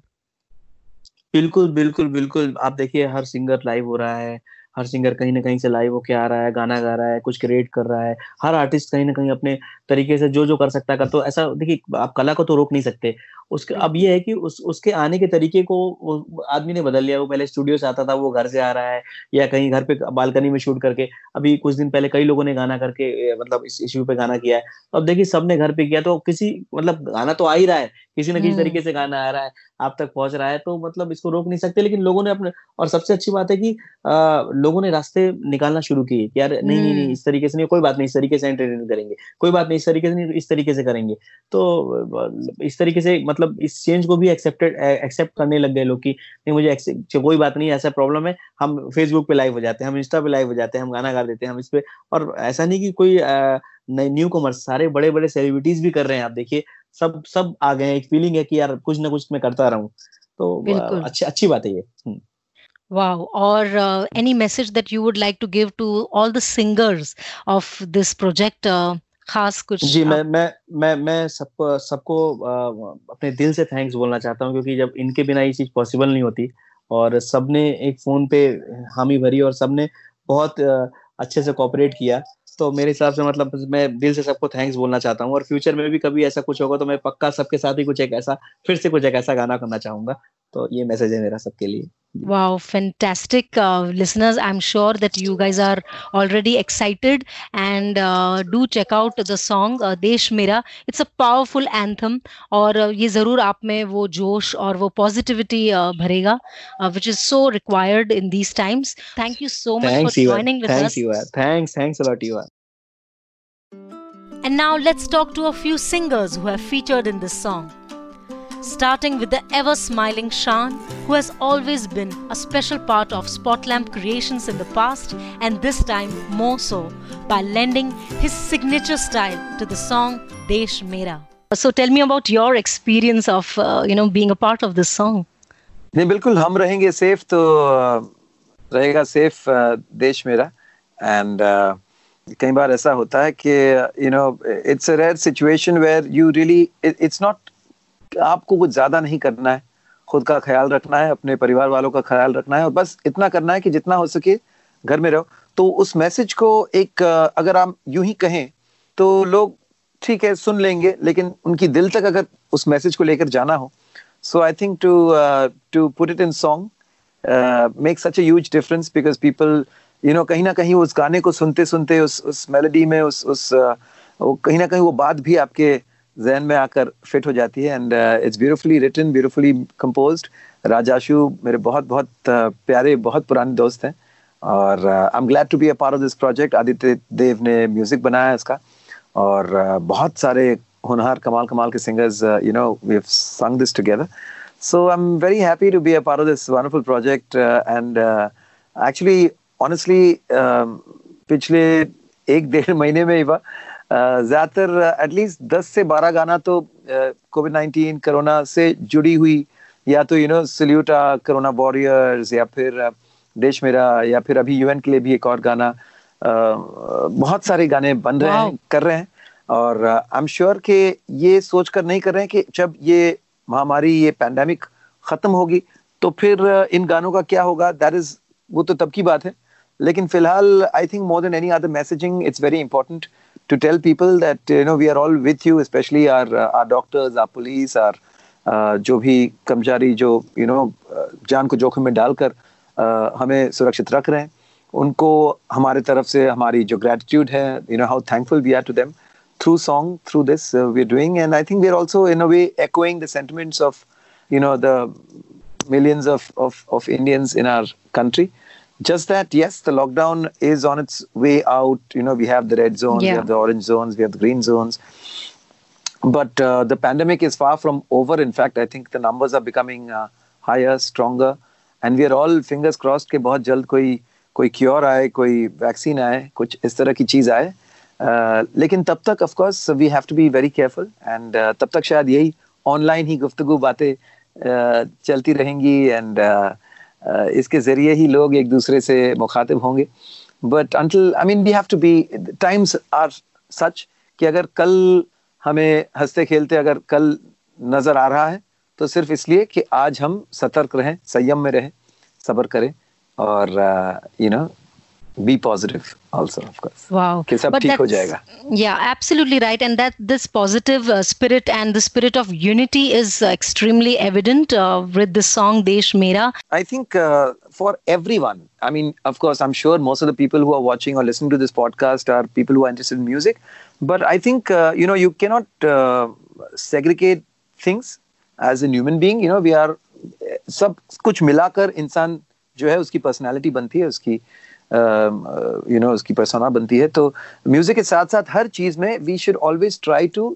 [SPEAKER 3] बिल्कुल बिल्कुल बिल्कुल। आप देखिए हर सिंगर लाइव हो रहा है, हर सिंगर कहीं ना कहीं से लाइव होके आ रहा है, गाना गा रहा है, कुछ क्रिएट कर रहा है। हर आर्टिस्ट कहीं ना कहीं अपने तरीके से जो जो कर सकता है कर। तो ऐसा देखिए आप कला को तो रोक नहीं सकते। उसके अब
[SPEAKER 2] बिल्कुल।
[SPEAKER 3] ये है कि उसके आने के तरीके को वो आदमी ने बदल लिया। वो पहले स्टूडियो से आता था, वो घर से आ रहा है, या कहीं घर पे बालकनी में शूट करके। अभी कुछ दिन पहले कई लोगों ने गाना करके मतलब इस इश्यू पे गाना किया है। अब देखिए सबने घर पे किया, तो किसी मतलब गाना तो आ ही रहा है, किसी न किसी
[SPEAKER 2] हम्म।
[SPEAKER 3] तरीके से गाना आ रहा है, आप तक पहुंच रहा है। तो मतलब इसको रोक नहीं सकते, लेकिन लोगों ने अपने, और सबसे अच्छी बात है कि लोगों ने रास्ते निकालना शुरू किए कि यार नहीं नहीं नहीं
[SPEAKER 2] हम्म।
[SPEAKER 3] इस तरीके से नहीं, कोई बात नहीं, इस तरीके से एंटरटेन करेंगे, कोई बात नहीं इस तरीके से नहीं, इस तरीके से करेंगे। तो इस तरीके से मतलब इस चेंज को भी एक्सेप्ट करने लग गए लोग कि नहीं मुझे कोई बात नहीं, ऐसा प्रॉब्लम है, हम फेसबुक पे लाइव हो जाते हैं, हम इंस्टा पे लाइव हो जाते हैं, हम गाना गा देते हैं हम इस पे। और ऐसा नहीं कि कोई न्यू कमर्स, सारे बड़े बड़े सेलिब्रिटीज भी कर रहे हैं। आप देखिए सब सब आ गए हैं। एक फीलिंग है कि यार कुछ ना कुछ मैं करता रहूं। तो
[SPEAKER 2] बिल्कुल।
[SPEAKER 3] अच्छी अच्छी बात है ये।
[SPEAKER 2] Wow. Or any message that you would like to give to all the singers of this project? खास कुछ
[SPEAKER 3] जी
[SPEAKER 2] आप।
[SPEAKER 3] मैं सबको सबको अपने दिल से थैंक्स बोलना चाहता हूँ, क्योंकि जब इनके बिना ये चीज पॉसिबल नहीं होती। और सबने एक फोन पे हामी भरी, और सबने बहुत अच्छे से कोऑपरेट किया। तो मेरे हिसाब से मतलब मैं दिल से सबको थैंक्स बोलना चाहता हूँ। और फ्यूचर में भी कभी ऐसा कुछ होगा तो मैं पक्का सबके साथ ही कुछ एक ऐसा, फिर से कुछ एक ऐसा गाना करना चाहूंगा। तो ये मैसेज है मेरा सबके लिए। जी
[SPEAKER 2] Wow, fantastic. Listeners, I'm sure that you guys are already excited, and do check out the song Desh Mera. It's a powerful anthem, और ये ज़रूर आप में वो जोश और वो positivity भरेगा, which is so required in these times. Thank you so much for
[SPEAKER 3] thanks you,
[SPEAKER 2] joining with
[SPEAKER 3] thanks
[SPEAKER 2] us.
[SPEAKER 3] You, thanks a lot you.
[SPEAKER 2] And now let's talk to a few singers who have featured in this song. Starting with the ever-smiling Shan, who has always been a special part of Spotlamp creations in the past, and this time more so, by lending his signature style to the song Desh Mera. So tell me about your experience of being a part of this song.
[SPEAKER 4] नहीं बिल्कुल, हम रहेंगे safe तो रहेगा safe देश Mera. And कई बार ऐसा होता है कि it's a rare situation where you really it's not आपको कुछ ज्यादा नहीं करना है, खुद का ख्याल रखना है, अपने परिवार वालों का ख्याल रखना है और बस इतना करना है कि जितना हो सके घर में रहो। तो उस मैसेज को एक अगर आप यूं ही कहें तो लोग ठीक है सुन लेंगे, लेकिन उनकी दिल तक अगर उस मैसेज को लेकर जाना हो, so I think to put it in song make such a huge difference because people कहीं ना कहीं उस गाने को सुनते सुनते उस मेलोडी में वो कहीं ना कहीं वो बात भी आपके जहन में आकर फिट हो जाती है। And it's beautifully written, beautifully composed. Rajashu मेरे बहुत बहुत प्यारे, बहुत पुराने दोस्त हैं और I am glad to be a part of this project. Aditya Dev ने म्यूजिक बनाया है इसका और बहुत सारे होनहार कमाल कमाल के singers we have sang this together. So I am very happy to be a part of this wonderful project and actually honestly पिछले 1-1.5 महीने में ही ज्यादातर एटलीस्ट 10 से 12 गाना तो कोविड-19 कोरोना से जुड़ी हुई, या तो सल्यूट कोरोना वॉरियर्स, या फिर देश मेरा, या फिर अभी यूएन के लिए भी एक और गाना, बहुत सारे गाने बन रहे हैं, कर रहे हैं। और आई एम श्योर कि ये सोचकर नहीं कर रहे हैं कि जब ये महामारी, ये पैंडेमिक खत्म होगी तो फिर इन गानों का क्या होगा, दैट इज वो तो तब की बात है। लेकिन फिलहाल I think more than any other messaging it's very important to tell people that we are all with you, especially our doctors, our police, our जो भी कर्मचारी जो जान को जोखिम में डालकर हमें सुरक्षित रख रहे हैं, उनको हमारे तरफ से हमारी जो ग्रेटिट्यूड है, how thankful we are to them through song, through this we are doing. And I think we are also in a way echoing the sentiments of the millions of Indians in our country. Just that, yes, the lockdown is on its way out. We have the red zones, we have the orange zones, we have the green zones. But the pandemic is far from over. In fact, I think the numbers are becoming higher, stronger. And we are all fingers crossed कि बहुत जल्द कोई cure आए, कोई vaccine आए, कुछ इस तरह की चीज़ आए। लेकिन तब तक of course we have to be very careful एंड तब तक शायद यही ऑनलाइन ही गुफ्तगू बातें चलती रहेंगी एंड इसके जरिए ही लोग एक दूसरे से मुखातिब होंगे। But until I mean we have to be, times are such कि अगर कल हमें हंसते खेलते अगर कल नजर आ रहा है तो सिर्फ इसलिए कि आज हम सतर्क रहें, संयम में रहें, सब्र करें और be positive also, of course.
[SPEAKER 2] Wow.
[SPEAKER 4] कि सब ठीक हो जाएगा.
[SPEAKER 2] Yeah, absolutely right. And that this positive spirit and the spirit of unity is extremely evident with the song Desh Mera.
[SPEAKER 4] I think for everyone, I mean, of course, I'm sure most of the people who are watching or listening to this podcast are people who are interested in music. But I think, you cannot segregate things as a human being. We are, सब कुछ मिलाकर इंसान जो है उसकी personality बनती है, उसकी उसकी पर्सोना बनती है। तो म्यूजिक के साथ साथ हर चीज में we should always try to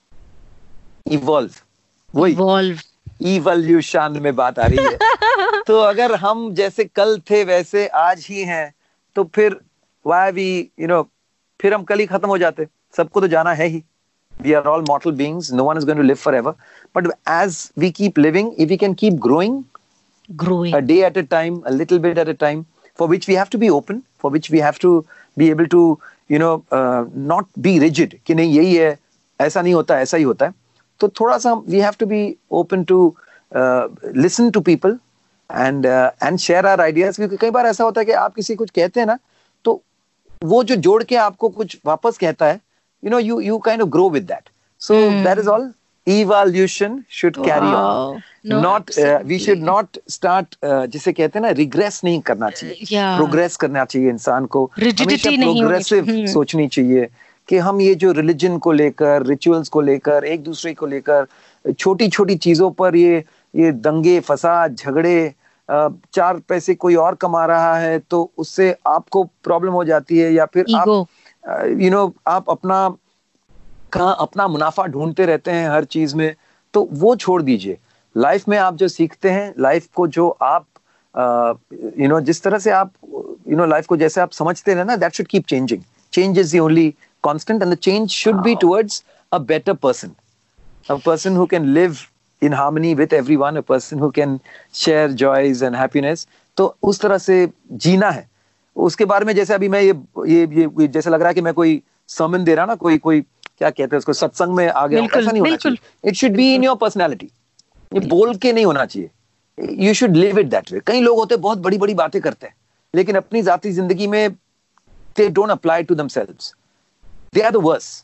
[SPEAKER 4] evolve, evolution में बात आ रही है। तो अगर हम जैसे कल थे वैसे आज ही हैं तो फिर व्हाई वी फिर हम कल ही खत्म हो जाते। सबको तो जाना है ही, we are all mortal beings, no one is going to live forever, but as we keep living, if we can keep growing a day at a time, a little bit at a time, for which we have to be open, for which we have to be able to not be rigid कि नहीं यही है, ऐसा नहीं होता, ऐसा ही होता है। तो थोड़ा सा we have to be open to listen to people and share our ideas, क्योंकि कई बार ऐसा होता है कि आप किसी कुछ कहते हैं ना तो वो जो जोड़ के आपको कुछ वापस कहता है, you kind of grow with that. So that is all. Evolution should carry on.
[SPEAKER 2] No,
[SPEAKER 4] not we should not start जिसे कहते हैं ना regress नहीं करना चाहिए, progress करना चाहिए। इंसान को हमेशा progressive सोचनी चाहिए कि हम ये जो religion को लेकर, rituals को लेकर, एक दूसरे को लेकर, छोटी छोटी चीजों पर ये दंगे फसाद झगड़े, 4 पैसे कोई और कमा रहा है तो उससे आपको प्रॉब्लम हो जाती है, या फिर आप अपना मुनाफा ढूंढते रहते हैं हर चीज में, तो वो छोड़ दीजिए। लाइफ में आप जो सीखते हैं, लाइफ को जो आप जिस तरह से आप लाइफ को जैसे आप समझते हैं ना, that should keep changing. Change is the only constant and the change should be towards a better person, a person who can live in harmony with everyone, a person who can share joys and happiness. तो उस तरह से जीना है। उसके बारे में जैसे अभी मैं ये जैसे लग रहा है कि मैं कोई सर्मन दे रहा ना, कोई क्या कहते हैं उसको, सत्संग में आ गया, ऐसा नहीं होना चाहिए. It should be in your personality. ये बोल के नहीं होना चाहिए. You should live it that way. कई लोग होते हैं बहुत बड़ी बड़ी बातें करते हैं, लेकिन अपनी जाती जिंदगी में they don't apply to themselves. They are the worst.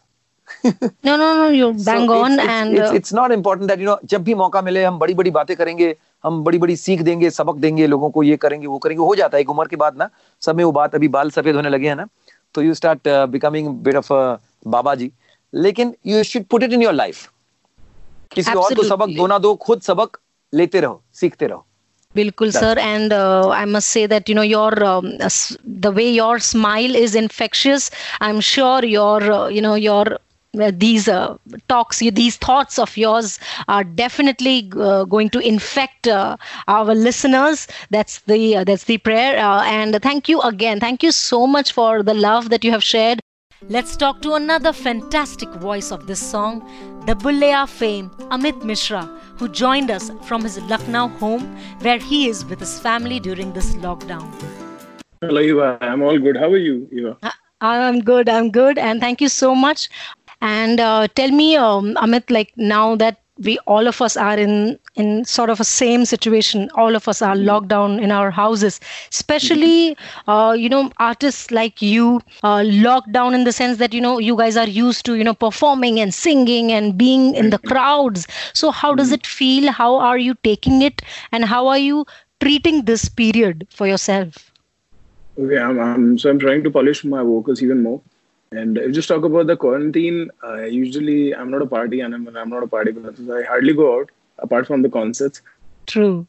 [SPEAKER 2] No, you're bang on. And
[SPEAKER 4] it's not important that, you know, जब भी मौका मिले हम बड़ी बड़ी बातें करेंगे, हम बड़ी बड़ी सीख देंगे, सबक देंगे लोगों को, ये करेंगे वो करेंगे. हो जाता है एक उम्र के बाद ना, सब में वो बात, अभी बाल सफेद होने लगे हैं ना, तो you start becoming a bit of a बाबा जी. लेकिन you should put it in your life. किसी और को सबक दो ना दो, खुद सबक लेते रहो, सीखते रहो.
[SPEAKER 2] Bilkul, sir. And I must say that, you know, your the way your smile is infectious. I'm sure your these talks, these thoughts of yours are definitely going to infect our listeners. That's the prayer. And thank you again. Thank you so much for the love that you have shared. Let's talk to another fantastic voice of this song, the Bullea fame, Amit Mishra, who joined us from his Lucknow home, where he is with his family during this lockdown.
[SPEAKER 5] Hello, Eva. I'm all good. How are you, Eva?
[SPEAKER 2] I'm good. And thank you so much. And tell me, Amit, like now that we all of us are in sort of a same situation, all of us are locked down in our houses, especially artists like you, locked down in the sense that, you know, you guys are used to, you know, performing and singing and being in the crowds. So how does it feel? How are you taking it, and how are you treating this period for yourself?
[SPEAKER 5] Okay, I'm trying to polish my vocals even more. And if you just talk about the quarantine, usually I'm not a party animal. I'm not a party person. So I hardly go out apart from the concerts.
[SPEAKER 2] True.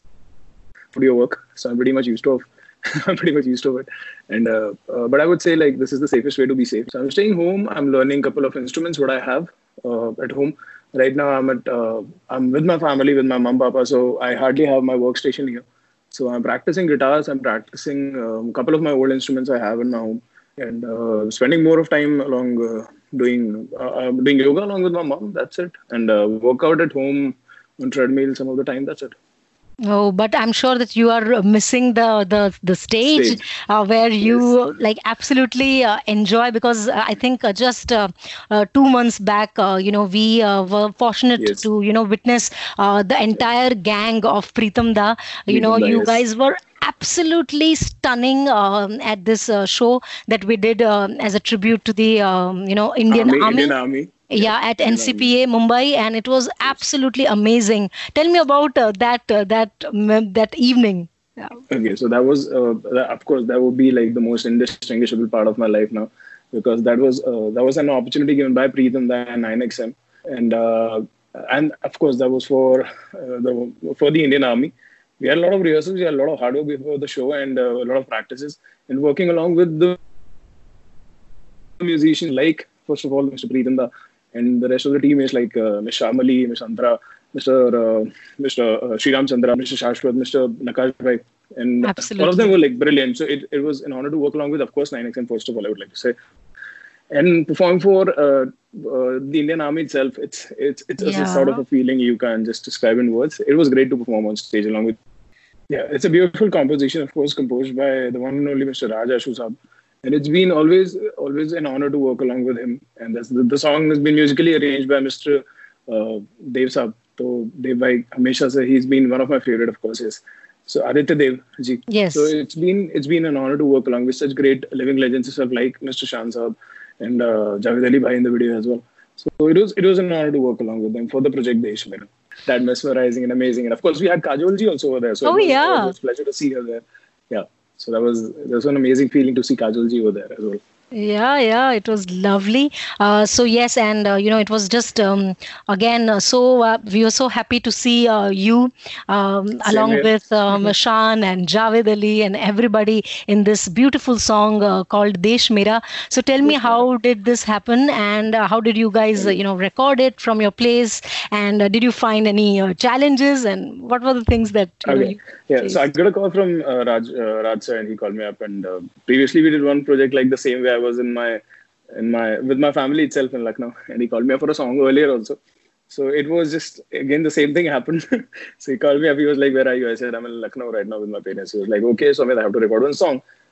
[SPEAKER 5] Studio work, so I'm pretty much used to it. And but I would say, like, this is the safest way to be safe. So I'm staying home. I'm learning a couple of instruments what I have at home. Right now I'm with my family, with my mom, papa. So I hardly have my workstation here. So I'm practicing guitars. I'm practicing a couple of my old instruments I have in my home. And spending more of time along doing yoga along with my mom. That's it. And work out at home on treadmill some of the time. That's it.
[SPEAKER 2] Oh, but I'm sure that you are missing the stage. Where you like absolutely enjoy, because I think just 2 months back, we were fortunate to, witness the entire gang of Pritam Da. You guys were absolutely stunning at this show that we did as a tribute to the Indian Army. Yeah, at NCPA Mumbai, and it was absolutely amazing. Tell me about that evening. Yeah.
[SPEAKER 5] Okay, so that was of course that would be like the most indistinguishable part of my life now, because that was an opportunity given by Pritam and 9XM, and of course that was for the Indian Army. We had a lot of rehearsals, we had a lot of hard work before the show, and a lot of practices, and working along with the musicians, like first of all Mr. Pritam Da, and the rest of the team is like Ms. Shamali, Ms. Antara, Mr. Sriram Chandra, Mr. Shashwat, Mr. Nakash Bhai, and all of them were like brilliant. So it was an honor to work along with, of course, 9XM, first of all, I would like to say. And performing for the Indian Army itself, it's a sort of a feeling you can't just describe in words. It was great to perform on stage along with. Yeah, it's a beautiful composition, of course, composed by the one and only Mr. Raj Ashu Saab. And it's been always an honor to work along with him. And the song has been musically arranged by Mr. Dev Saab. So Dev Bhai, Hamesha se, he's been one of my favorite, of course, yes. So Aditya Dev ji.
[SPEAKER 2] Yes.
[SPEAKER 5] So it's been an honor to work along with such great living legends itself, like Mr. Shan Saab and Javed Ali Bhai in the video as well. So it was an honor to work along with them for the project Desh Mera. That mesmerizing and amazing. And of course, we had Kajol ji also over there. So it was a pleasure to see her there. Yeah. So that was an amazing feeling to see Kajol ji over there as well.
[SPEAKER 2] Yeah, it was lovely. So yes, and it was just again. So we were so happy to see you along with Shan and Javed Ali and everybody in this beautiful song called Desh Mera. So tell me, how did this happen, and how did you guys record it from your place, and did you find any challenges, and what were the things that you
[SPEAKER 5] so I got a call from Raj sir, and he called me up, and previously we did one project like the same way. I was with my family itself in Lucknow, and he called me up for a song earlier also. So it was just, again, the same thing happened. So he called me up, he was like, "Where are you?" I said, "I'm in Lucknow right now with my parents." He was like, "Okay, so I have to record one song."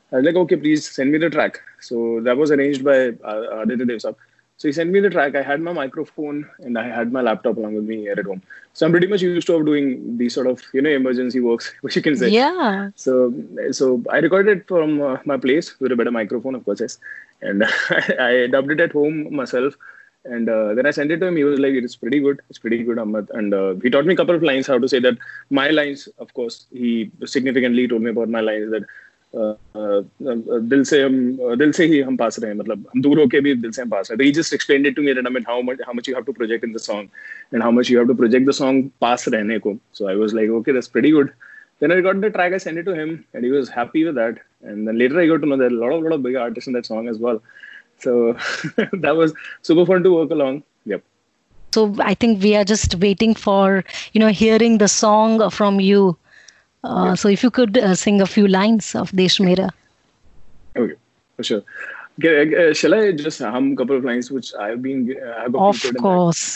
[SPEAKER 5] I was like, okay, please send me the track. So that was arranged by Aditya Dev Saab. So he sent me the track. I had my microphone and I had my laptop along with me here at home. So I'm pretty much used to doing these sort of, emergency works, which you can say.
[SPEAKER 2] Yeah.
[SPEAKER 5] So I recorded it from my place with a better microphone, of course, yes. And I dubbed it at home myself. And then I sent it to him. He was like, it's pretty good, Amit. And he taught me a couple of lines, how to say that. My lines, of course, he significantly told me about my lines that दिल से ही हम पास रहे हैं, मतलब हम दूर होके भी दिल से हम पास रहे. He just explained it to me that I mean how much you have to project in the song and how much you have to project the song पास रहने को. So I was like, okay, that's pretty good. Then I got the track, I sent it to him, and he was happy with that. And then later I got to know there are a lot of big artists in that song as well. So that was super fun to work along. Yep.
[SPEAKER 2] So I think we are just waiting for hearing the song from you. So if you could sing a few lines of Desh Mera.
[SPEAKER 5] Okay, for sure. Okay, shall I just hum a couple of lines which I have got
[SPEAKER 2] Of course.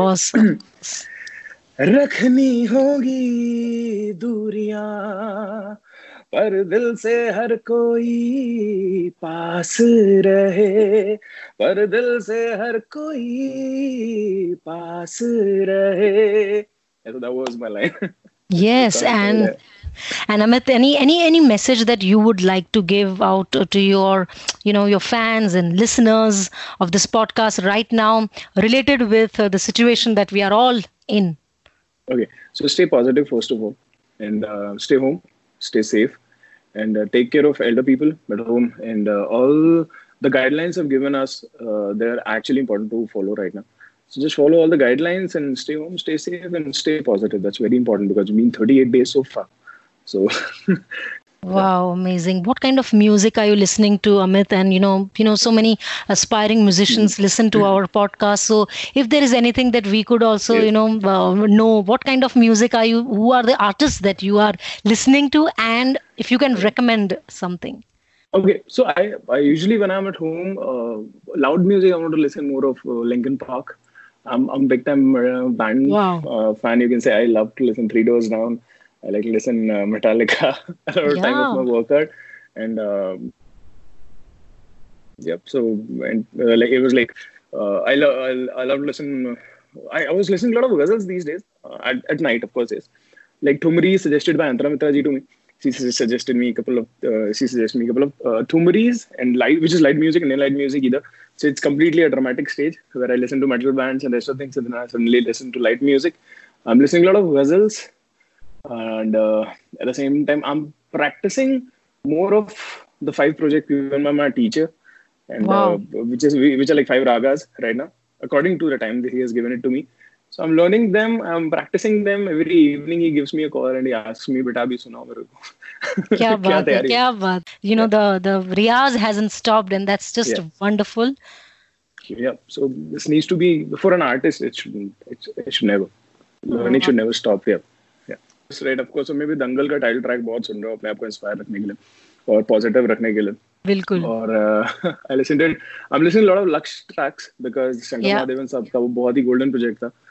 [SPEAKER 5] रखनी होगी दूरियां पर दिल से हर कोई पास रहे, पर दिल से हर कोई पास रहे. So that was my line.
[SPEAKER 2] Yes, and Amit, any message that you would like to give out to your your fans and listeners of this podcast right now, related with the situation that we are all in?
[SPEAKER 5] Okay, so stay positive first of all, and stay home, stay safe, and take care of elder people at home. And all the guidelines have given us, they're actually important to follow right now. So just follow all the guidelines and stay home, stay safe, and stay positive. That's very important because it's been 38 days so far. So,
[SPEAKER 2] wow, amazing! What kind of music are you listening to, Amit? And so many aspiring musicians listen to our podcast. So, if there is anything that we could also, know, what kind of music are you? Who are the artists that you are listening to? And if you can recommend something.
[SPEAKER 5] Okay, so I usually when I'm at home, loud music I want to listen more of Linkin Park. I'm a big time band fan. You can say I love to listen Three Doors Down. I like to listen Metallica a lot of time of my workout. And yep. So and it was like I love to listen. I was listening to a lot of ghazals these days at night, of course. Yes. Like Thumri suggested by Antara Mitra ji to me. She suggested me a couple of Thumris and which is light music and light music either. So it's completely a dramatic stage where I listen to metal bands and rest of things, and then I suddenly listen to light music. I'm listening to a lot of ghazals, and at the same time I'm practicing more of the 5 projects given by my teacher, and which are like 5 ragas right now, according to the time that he has given it to me. So I'm learning them, I'm practicing them. Every evening he gives me a call and he asks me, "Beta, abhi sunao mere ko."
[SPEAKER 2] Kya baat. The riyaz hasn't stopped, and that's just wonderful.
[SPEAKER 5] Yeah. So this needs to be, for an artist, it should never. Learning should never stop. Yeah. That's right. Of course. So maybe Dangal का title track बहुत सुन रहा हूँ अपने आप को inspire रखने के लिए और positive रखने के लिए.
[SPEAKER 2] बिल्कुल.
[SPEAKER 5] और I'm listening to a lot of Laksh tracks because Shankar Mahadevan साहब का वो बहुत ही golden project था.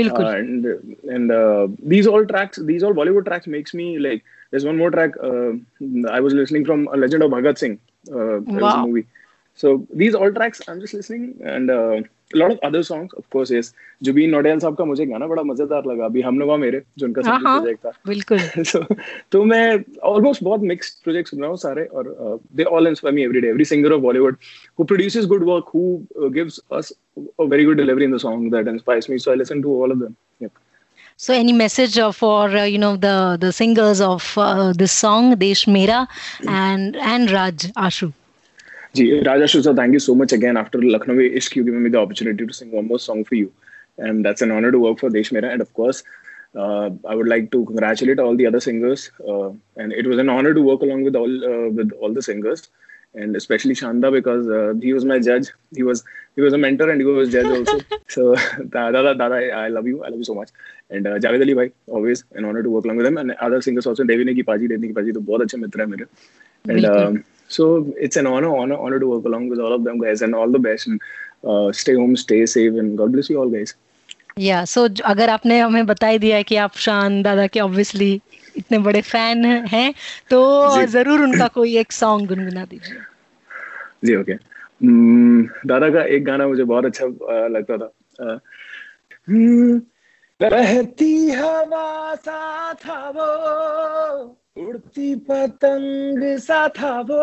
[SPEAKER 5] And these all Bollywood tracks makes me like, there's one more track I was listening from A Legend of Bhagat Singh. There was a movie. So these all tracks I'm just listening, and a lot of other songs, of course. Yes, Jubin Nautiyal साहब का मुझे गाना बड़ा मजेदार लगा. अभी हम लोग मेरे जो उनका प्रोजेक्ट था.
[SPEAKER 2] बिल्कुल.
[SPEAKER 5] तो मैं almost बहुत mixed projects सुन रहा हूँ सारे, और they all inspire me every day. Every singer of Bollywood who produces good work, who gives us a very good delivery in the song, that inspires me. So I listen to all of them. Yep.
[SPEAKER 2] So any message for the singers of this song Desh Mera and Raj Ashu?
[SPEAKER 5] Raj Ashu sir, thank you so much again. After Lucknow Ishq, you giving me the opportunity to sing one more song for you, and that's an honor to work for Desh Mera. And of course, I would like to congratulate all the other singers, and it was an honor to work along with all the singers, and especially Shanda, because he was my judge. He was a mentor and he was judge also. So Dada, I love you so much. And Javed Ali bhai, always an honor to work along with him, and other singers also. Devi Neki Paji to बहुत अच्छे मित्र हैं मेरे. And so it's an honor to work along with all of them guys, and all the best, and stay home, stay safe, and God bless you all guys.
[SPEAKER 2] Yeah, so अगर आपने हमें बता ही दिया है कि आप शान दादा के obviously इतने बड़े फैन हैं, तो जरूर उनका कोई एक सॉन्ग गुनगुना दीजिए।
[SPEAKER 5] जी ओके। दादा का एक गाना मुझे बहुत अच्छा लगता था। बहती हवा सा था वो, उड़ती पतंग सा था वो,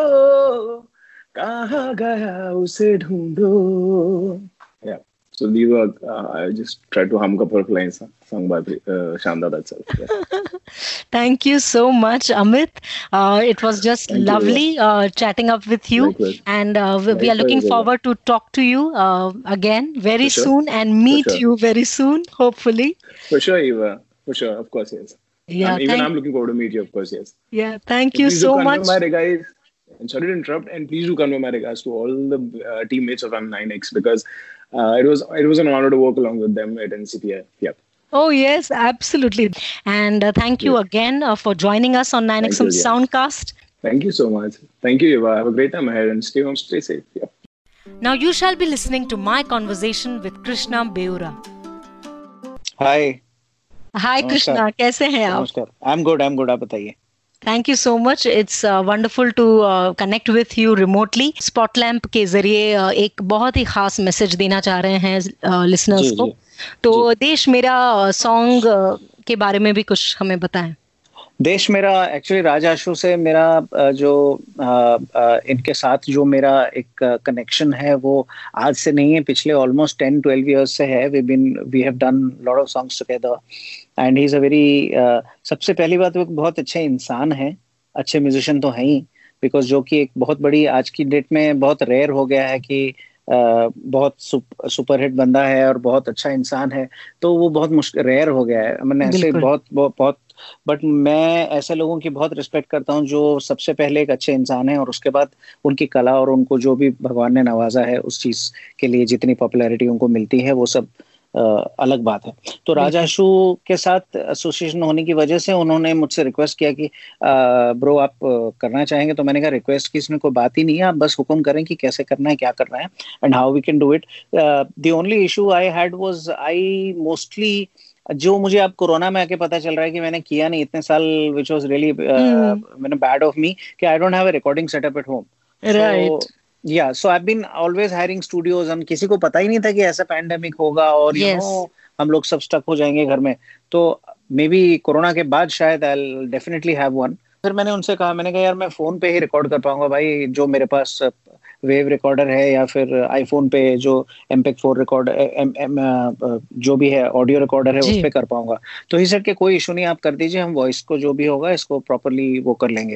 [SPEAKER 5] कहाँ गया उसे ढूंढो। Yeah. So these were, I just tried to hum a couple of lines sung by Shyam Dada itself. Yeah.
[SPEAKER 2] Thank you so much, Amit. It was just
[SPEAKER 5] Thank you,
[SPEAKER 2] lovely chatting up with you.
[SPEAKER 5] Likewise.
[SPEAKER 2] And we are looking
[SPEAKER 5] Likewise,
[SPEAKER 2] forward to talk to you again very
[SPEAKER 5] For sure.
[SPEAKER 2] soon and meet
[SPEAKER 5] sure.
[SPEAKER 2] you very soon, hopefully.
[SPEAKER 5] For sure, Eva. For sure, of course, yes.
[SPEAKER 2] Yeah,
[SPEAKER 5] I'm looking forward to meet you, of course, yes.
[SPEAKER 2] Yeah, thank
[SPEAKER 5] And
[SPEAKER 2] you
[SPEAKER 5] please
[SPEAKER 2] so
[SPEAKER 5] do convey
[SPEAKER 2] much.
[SPEAKER 5] my regards. And sorry to interrupt. And please do convey my regards to all the teammates of M9X, because it was an honor to work along with them at NCPI. Yeah.
[SPEAKER 2] Oh yes, absolutely. And thank you again for joining us on 9XM Soundcast.
[SPEAKER 5] Thank you so much. Thank you, Eva. Have a great time ahead and stay home, stay safe. Yeah.
[SPEAKER 2] Now you shall be listening to my conversation with Krishna Beura.
[SPEAKER 6] Hi.
[SPEAKER 2] Hi Krishna, कैसे हैं आप?
[SPEAKER 6] नमस्कार. I'm good. आप बताइए.
[SPEAKER 2] Thank you so much. It's wonderful to connect with you remotely. Spotlamp के जरिए एक बहुत ही खास मैसेज देना चाह रहे हैं लिसनर्स को. तो देश मेरा सॉन्ग के बारे में भी कुछ हमें बताएं.
[SPEAKER 6] देश मेरा एक्चुअली राज आशु से मेरा जो इनके साथ जो मेरा एक कनेक्शन है वो आज से नहीं है, पिछले ऑलमोस्ट 10-12 इयर्स से है. We have done lot of songs together and he is a very, सबसे पहली बात वो बहुत अच्छे इंसान है, अच्छे म्यूजिशियन तो हैं ही, बिकॉज जो कि एक बहुत बड़ी आज की डेट में बहुत रेयर हो गया है कि बहुत सुपरहिट बंदा है और बहुत अच्छा इंसान है, तो वो बहुत मुश्किल रेयर हो गया है. मैंने ऐसे बहुत बट मैं ऐसे लोगों की बहुत रिस्पेक्ट करता हूँ जो सबसे पहले एक अच्छे इंसान है और उसके बाद उनकी कला और उनको जो भी भगवान ने नवाजा है उस चीज के लिए जितनी पॉपुलैरिटी उनको मिलती है वो सब अलग बात है. तो राज आशु के साथ एसोसिएशन होने की वजह से उन्होंने मुझसे रिक्वेस्ट किया कि ब्रो आप करना चाहेंगे, तो मैंने कहा रिक्वेस्ट की इसमें कोई बात ही नहीं है, आप बस हुक्म करें कि कैसे करना है, क्या करना है and how we can do it. The only issue I had was I mostly जो मुझे अब कोरोना में आके पता चल रहा है कि मैंने किया नहीं इतने साल, which was really मैंने bad of me कि I don't have a recording setup at home.
[SPEAKER 2] Right.
[SPEAKER 6] So I've been always hiring studios. हम किसी को पता ही नहीं था कि ऐसा पैंडेमिक होगा और हम लोग सब स्टक हो जाएंगे घर में. तो मे बी कोरोना के बाद शायद I'll definitely have one. फिर मैंने उनसे कहा, मैंने कहा यार मैं फोन पे ही रिकॉर्ड कर पाऊंगा भाई, जो मेरे पास वेव रिकॉर्डर है या फिर आईफोन पे जो MP4 रिकॉर्ड जो भी है ऑडियो रिकॉर्डर है उस पे कर पाऊंगा. तो ही सेड के कोई इशू नहीं, आप कर दीजिए, हम वॉइस को जो भी होगा इसको प्रॉपरली वो कर लेंगे.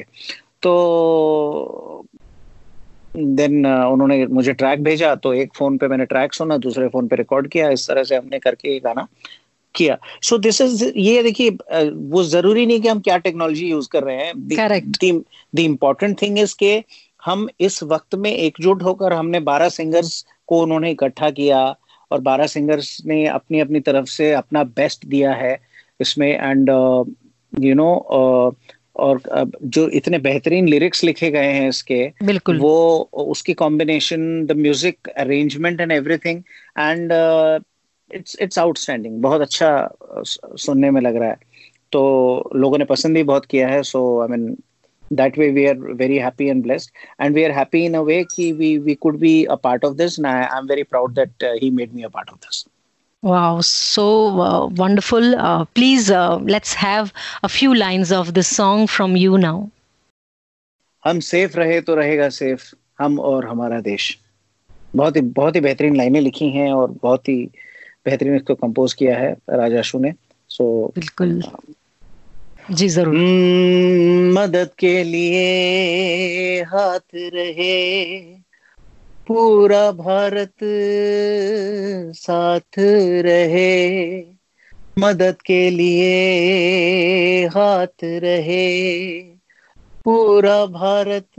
[SPEAKER 6] तो देन उन्होंने मुझे ट्रैक भेजा, तो एक फोन पे मैंने ट्रैक सुना, दूसरे फोन पे रिकॉर्ड किया, इस तरह से हमने करके ये गाना किया. सो दिस इज, ये देखिए वो जरूरी नहीं कि हम क्या टेक्नोलॉजी यूज कर रहे हैं. द इम्पोर्टेंट थिंग इज के हम इस वक्त में एकजुट होकर, हमने 12 सिंगर्स को उन्होंने इकट्ठा किया और 12 सिंगर्स ने अपनी अपनी तरफ से अपना बेस्ट दिया है इसमें. एंड यू नो और जो इतने बेहतरीन लिरिक्स लिखे गए हैं इसके, बिल्कुल वो उसकी combination, the music arrangement and everything, and it's outstanding. बहुत अच्छा सुनने में लग रहा है, तो लोगों ने पसंद भी बहुत किया है. So I mean that way we are very happy and blessed, and we are happy in a way ki we could be a part of this, and I'm very proud that he made me a part of this.
[SPEAKER 2] Wow, so wonderful. Please let's have a few lines of this song from you now.
[SPEAKER 6] हम safe रहे तो रहेगा safe हम और हमारा देश. बहुत ही बेहतरीन लाइनें लिखी हैं और बहुत ही बेहतरीन इसको कंपोज किया है राज आशु ने. सो
[SPEAKER 2] बिल्कुल जी जरूर.
[SPEAKER 6] मदद के लिए हाथ रहे, पूरा भारत साथ रहे. मदद के लिए हाथ रहे, पूरा भारत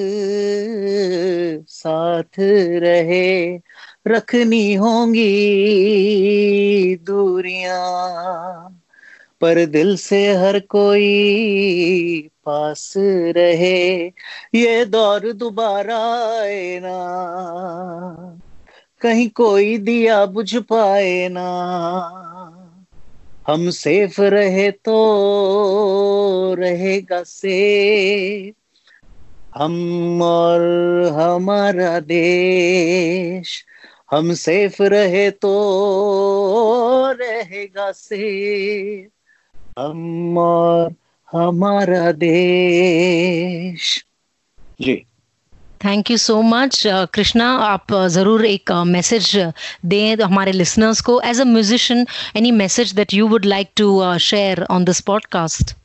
[SPEAKER 6] साथ रहे. रखनी होंगी दूरियां पर दिल से हर कोई पास रहे. ये दौर दोबारा आए ना, कहीं कोई दिया बुझ पाए ना. हम सेफ रहे तो रहेगा सेफ, हम और हमारा देश। हम सेफ रहे तो रहेगा सेफ, हम और हमारा देश। जी
[SPEAKER 2] thank you so much Krishna. आप ज़रूर एक मैसेज दें हमारे लिसनर्स को as a musician, any message that you would like to share on this podcast.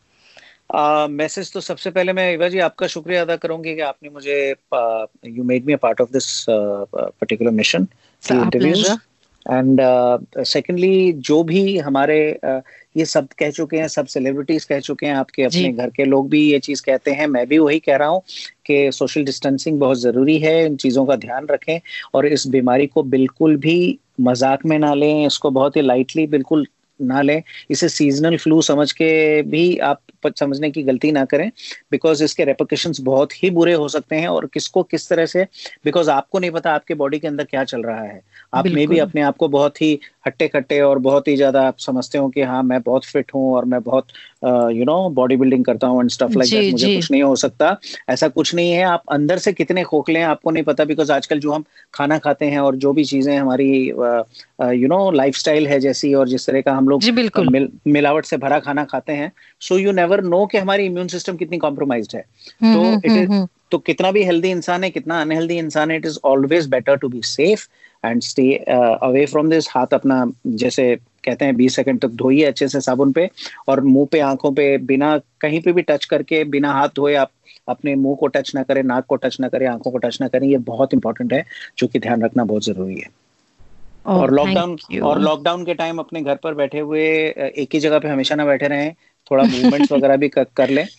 [SPEAKER 6] Message तो सबसे पहले मैं एवा जी आपका शुक्रिया अदा करूंगी कि आपने मुझे you made me a part of this particular mission through interviews. And secondly जो भी हमारे ये सब कह चुके हैं, सब सेलिब्रिटीज कह चुके हैं, आपके अपने घर के लोग भी ये चीज कहते हैं, मैं भी वही कह रहा हूँ कि सोशल डिस्टेंसिंग बहुत जरूरी है। इन चीजों का ध्यान रखें और इस बीमारी को बिल्कुल भी मजाक में ना लें, इसको बहुत ही लाइटली बिल्कुल ना लें। इसे सीजनल फ्लू समझ के भी आप समझने की गलती ना करें, बिकॉज इसके रेपरकशंस बहुत ही बुरे हो सकते हैं। और किसको किस तरह से, बिकॉज आपको नहीं पता आपके बॉडी के अंदर क्या चल रहा है। आप में भी अपने आप को बहुत ही हट्टे कट्टे और बहुत ही ज्यादा आप समझते हो कि हाँ मैं बहुत फिट हूँ और मैं बहुत बॉडी बिल्डिंग करता हूँ एंड स्टफ लाइक दैट, मुझे कुछ नहीं हो सकता। ऐसा कुछ नहीं है। आप अंदर से कितने खोखले हैं आपको नहीं पता, बिकॉज आजकल जो हम खाना खाते हैं और जो भी चीजें हमारी लाइफस्टाइल है जैसी, और जिस तरह का हम लोग मिलावट से भरा खाना खाते हैं, सो यू नेवर नो कि हमारी इम्यून सिस्टम कितनी कॉम्प्रोमाइज्ड है। तो इट इज, तो कितना भी हेल्दी इंसान है, कितना अनहेल्दी इंसान है, it is always better to be safe and stay away from this. हाथ अपना जैसे कहते हैं 20 सेकंड तक धोइए अच्छे से साबुन पे, और मुंह पे आंखों पे बिना कहीं पे भी टच करके, बिना हाथ धोए आप अपने मुंह को टच ना करें, नाक को टच ना करें, आंखों को टच ना करें। ये बहुत इंपॉर्टेंट है, जो कि ध्यान रखना बहुत जरूरी है। और लॉकडाउन के टाइम अपने घर पर बैठे हुए एक ही जगह पे हमेशा ना बैठे रहें, थोड़ा मूवमेंट्स वगैरह भी कर लें,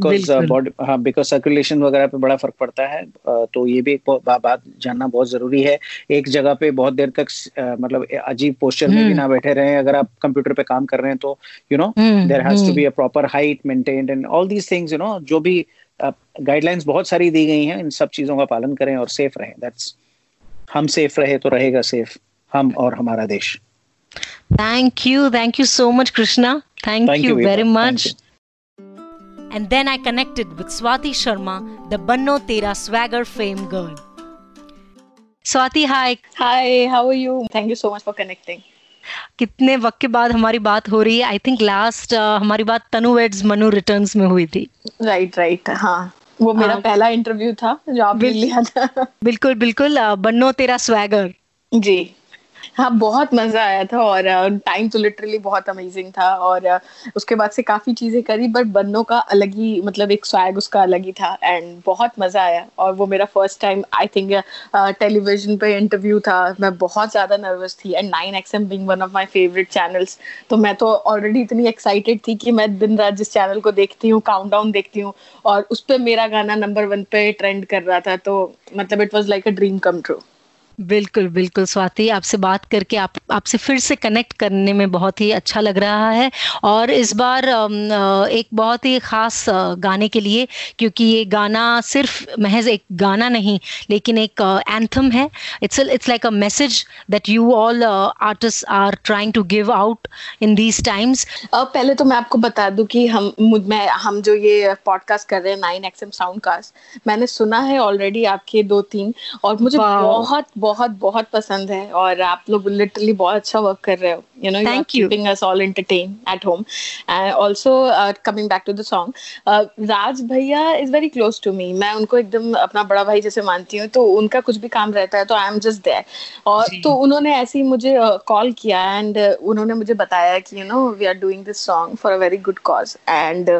[SPEAKER 6] बिकॉज सर्कुलेशन वगैरह पे बड़ा फर्क पड़ता है। तो ये भी एक बात जानना बहुत जरूरी है। एक जगह पे बहुत देर तक मतलब अजीब पोस्चर में भी ना बैठे रहें। अगर आप कंप्यूटर पे काम कर रहे हैं तो there has to be a proper height maintained and all these things, जो भी गाइडलाइंस बहुत सारी दी गई हैं, इन सब चीजों का पालन करें और सेफ रहें। दैट्स, हम सेफ रहे तो रहेगा सेफ, हम और हमारा देश।
[SPEAKER 2] Thank you so much, Krishna. Thank you very much. And then I connected with Swati Sharma, the Banno Tera Swagger fame girl. Swati, hi.
[SPEAKER 7] Hi, how are you? Thank you so much for connecting.
[SPEAKER 2] कितने वक्त के बाद हमारी बात हो रही है। I think last हमारी बात तनु वेड्स मनु रिटर्न्स में हुई थी।
[SPEAKER 7] राइट हाँ, वो मेरा पहला इंटरव्यू था जो आपने लिया था।
[SPEAKER 2] बिल्कुल बन्नो तेरा स्वैगर। जी
[SPEAKER 7] हाँ, बहुत मजा आया था और टाइम तो लिटरली बहुत अमेजिंग था। और उसके बाद से काफी चीजें करी, बट बन्नो का अलग ही मतलब एक स्वैग उसका अलग ही था एंड बहुत मजा आया। और वो मेरा first time I think television पे इंटरव्यू था। मैं बहुत ज्यादा नर्वस थी and 9XM being one of my favourite channels, तो मैं तो ऑलरेडी इतनी एक्साइटेड थी कि मैं दिन रात जिस चैनल को देखती हूँ, काउंटडाउन देखती हूँ, और उस पर मेरा गाना नंबर 1 पे ट्रेंड कर रहा था। तो मतलब it was like a dream come true.
[SPEAKER 2] बिल्कुल स्वाति, आपसे बात करके आपसे फिर से कनेक्ट करने में बहुत ही अच्छा लग रहा है। और इस बार एक बहुत ही खास गाने के लिए, क्योंकि ये गाना सिर्फ महज एक गाना नहीं लेकिन एक एंथम है। It's like a message that you all artist are trying to give out in these times.
[SPEAKER 7] पहले तो मैं आपको बता दूं कि हम जो ये पॉडकास्ट कर रहे हैं 9XM साउंडकास्ट, मैंने सुना है ऑलरेडी आपके 2-3, और मुझे बहुत बहुत बहुत पसंद है। और आप लोग लिटरली बहुत अच्छा वर्क कर रहे हो, you are keeping us all entertained at home. And also coming back to the song, राज भैया is very close to me. मैं उनको एकदम अपना बड़ा भाई जैसे मानती हूँ, तो उनका कुछ भी काम रहता है तो I am just there. और तो उन्होंने ऐसे ही मुझे कॉल किया एंड उन्होंने मुझे बताया कि we are doing this song for a very good cause. And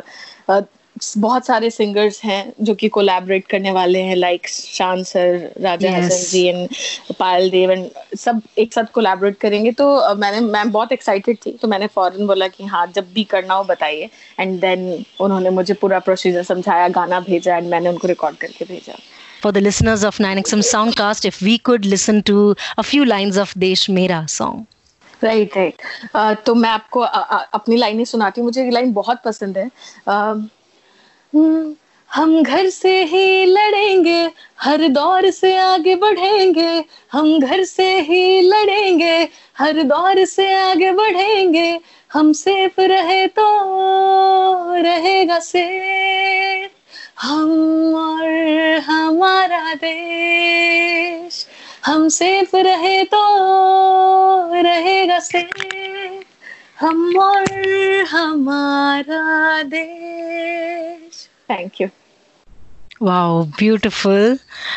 [SPEAKER 7] बहुत सारे सिंगर्स हैं जो कि कोलैबोरेट करने वाले हैं, like Shaan sir, Raja Hasan ji and Payal Dev, and सब एक साथ कोलैबोरेट करेंगे। तो मैं बहुत एक्साइटेड थी, तो मैंने फौरन बोला कि हाँ जब भी करना हो बताइए। एंड देन उन्होंने मुझे पूरा प्रोसीजर समझाया, गाना भेजा एंड मैंने उनको रिकॉर्ड करके भेजा।
[SPEAKER 2] For the listeners of 9XM Soundcast, if we could listen to a few lines of Desh Mera song.
[SPEAKER 7] Right तो मैं आपको अपनी लाइनें सुनाती हूँ। मुझे ये लाइन बहुत पसंद है। हम घर से ही लड़ेंगे, हर दौर से आगे बढ़ेंगे, हम घर से ही लड़ेंगे, हर दौर से आगे बढ़ेंगे, हम सेफ रहे तो रहेगा सेफ हम और हमारा देश, हम सेफ रहे तो रहेगा सेफ हम और हमारा देश। Thank you.
[SPEAKER 2] Wow, beautiful.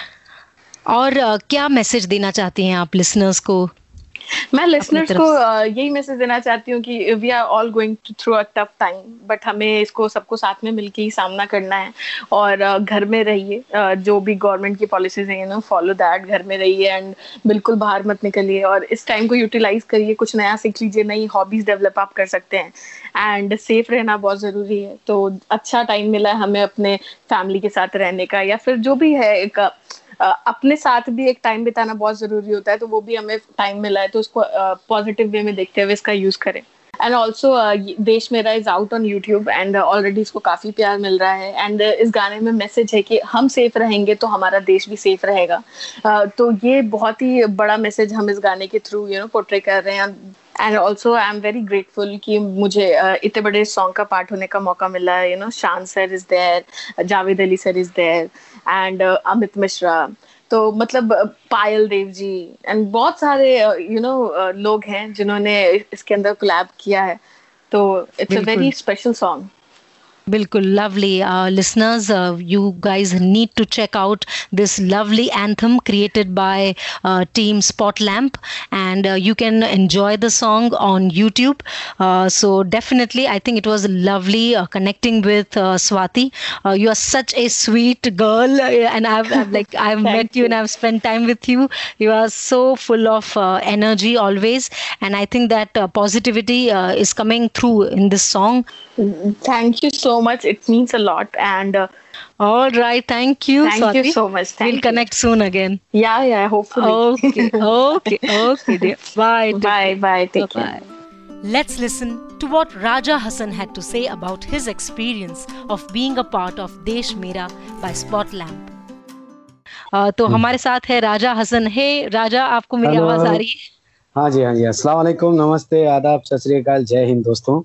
[SPEAKER 2] और क्या मैसेज देना चाहती हैं आप लिसनर्स को?
[SPEAKER 7] मैं लिसनर्स को यही मैसेज देना चाहती हूँ कि we are all going through a tough time, but हमें इसको सबको साथ में मिलके ही सामना करना है। और घर में रहिए, जो भी गवर्नमेंट की पॉलिसीज हैं, यू नो, फॉलो दैट, घर में रहिए एंड बिल्कुल बाहर मत निकलिए। और इस टाइम को यूटिलाइज करिए, कुछ नया सीख लीजिए, नई हॉबीज डेवलप आप कर सकते हैं। एंड सेफ रहना बहुत ज़रूरी है। तो अच्छा टाइम मिला है हमें अपने फैमिली के साथ रहने का, या फिर जो भी है, एक अपने साथ भी एक टाइम बिताना बहुत जरूरी होता है। तो वो भी हमें टाइम मिला है, तो उसको पॉजिटिव वे में देखते हुए इसका यूज करें। And also Desh Mera is out on YouTube and already इसको काफी प्यार मिल रहा है। एंड इस गाने में मैसेज है कि हम सेफ रहेंगे तो हमारा देश भी सेफ रहेगा। तो ये बहुत ही बड़ा मैसेज हम इस गाने के थ्रू यू नो पोर्ट्रे कर रहे हैं। And also I am very grateful कि मुझे इतने बड़े सॉन्ग का पार्ट होने का मौका मिला है। You know, Shaan sir is there, Javed Ali sir is there and Amit Mishra, तो मतलब पायल देव जी एंड बहुत सारे यू नो लोग हैं जिन्होंने इसके अंदर कोलैब किया है। तो it's a very special song.
[SPEAKER 2] Bilkul, lovely. Listeners, you guys need to check out this lovely anthem created by team Spotlamp, and you can enjoy the song on YouTube. So definitely, I think it was lovely connecting with Swati. You are such a sweet girl, and I've met you and I've spent time with you. You are so full of energy always, and I think that positivity is coming through in this song.
[SPEAKER 7] Thank you so much. It means a lot. And
[SPEAKER 2] all right, thank you.
[SPEAKER 7] Thank you so much.
[SPEAKER 2] We'll connect soon again.
[SPEAKER 7] Yeah, hopefully.
[SPEAKER 2] Okay, dear. Bye.
[SPEAKER 7] Bye. Take care.
[SPEAKER 2] Let's listen to what Raja Hassan had to say about his experience of being a part of Desh Mera by Spotlamp. तो हमारे साथ है राजा हसन। हे राजा, आपको मेरी आवाज आ रही है?
[SPEAKER 8] हाँ जी। अस्सलाम वालेकुम, नमस्ते, आदाब, सत श्री अकाल, जय हिंद दोस्तों।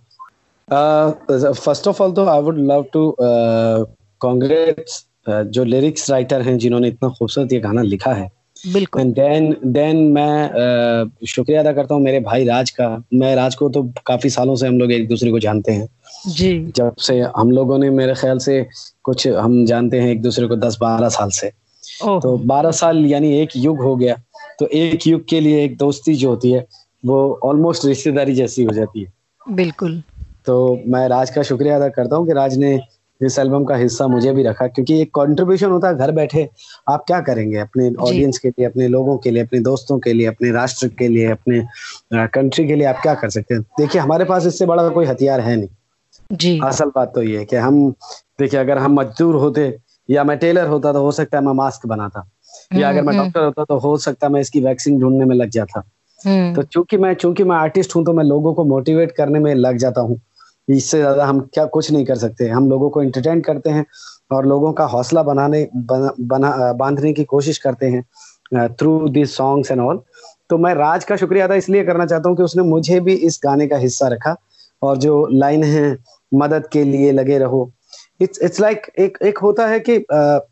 [SPEAKER 8] फर्स्ट ऑफ ऑल तो I would love to congrats जो लिरिक्स राइटर हैं जिन्होंने इतना खूबसूरत ये गाना लिखा है।
[SPEAKER 2] बिल्कुल।
[SPEAKER 8] देन मैं शुक्रिया अदा करता हूँ मेरे भाई राज का। मैं राज को तो काफी सालों से हम लोग एक दूसरे को जानते हैं
[SPEAKER 2] जी।
[SPEAKER 8] जब से हम लोगों ने, मेरे ख्याल से कुछ हम जानते हैं एक दूसरे को 10-12 साल से। तो 12 साल यानी एक युग हो गया। तो एक युग के लिए एक दोस्ती जो होती है वो ऑलमोस्ट रिश्तेदारी जैसी हो जाती है।
[SPEAKER 2] बिल्कुल।
[SPEAKER 8] तो मैं राज का शुक्रिया अदा करता हूँ कि राज ने इस एल्बम का हिस्सा मुझे भी रखा, क्योंकि एक कंट्रीब्यूशन होता है। घर बैठे आप क्या करेंगे अपने ऑडियंस के लिए, अपने लोगों के लिए, अपने दोस्तों के लिए, अपने राष्ट्र के लिए, अपने कंट्री के लिए आप क्या कर सकते हैं? देखिए, हमारे पास इससे बड़ा कोई हथियार है नहीं
[SPEAKER 2] जी।
[SPEAKER 8] असल बात तो ये है कि हम, देखिए, अगर हम मजदूर होते या मैं टेलर होता तो हो सकता है मैं मास्क बनाता, या अगर मैं डॉक्टर होता तो हो सकता है मैं इसकी वैक्सीन ढूंढने में लग जाता। तो चूंकि मैं आर्टिस्ट हूं तो मैं लोगों को मोटिवेट करने में लग जाता हूँ। इससे ज्यादा हम क्या कुछ नहीं कर सकते। हम लोगों को एंटरटेन करते हैं और लोगों का हौसला बांधने की कोशिश करते हैं through this songs and all. तो मैं राज का शुक्रिया अदा इसलिए करना चाहता हूँ कि उसने मुझे भी इस गाने का हिस्सा रखा। और जो लाइन है, मदद के लिए लगे रहो, इट्स लाइक एक होता है कि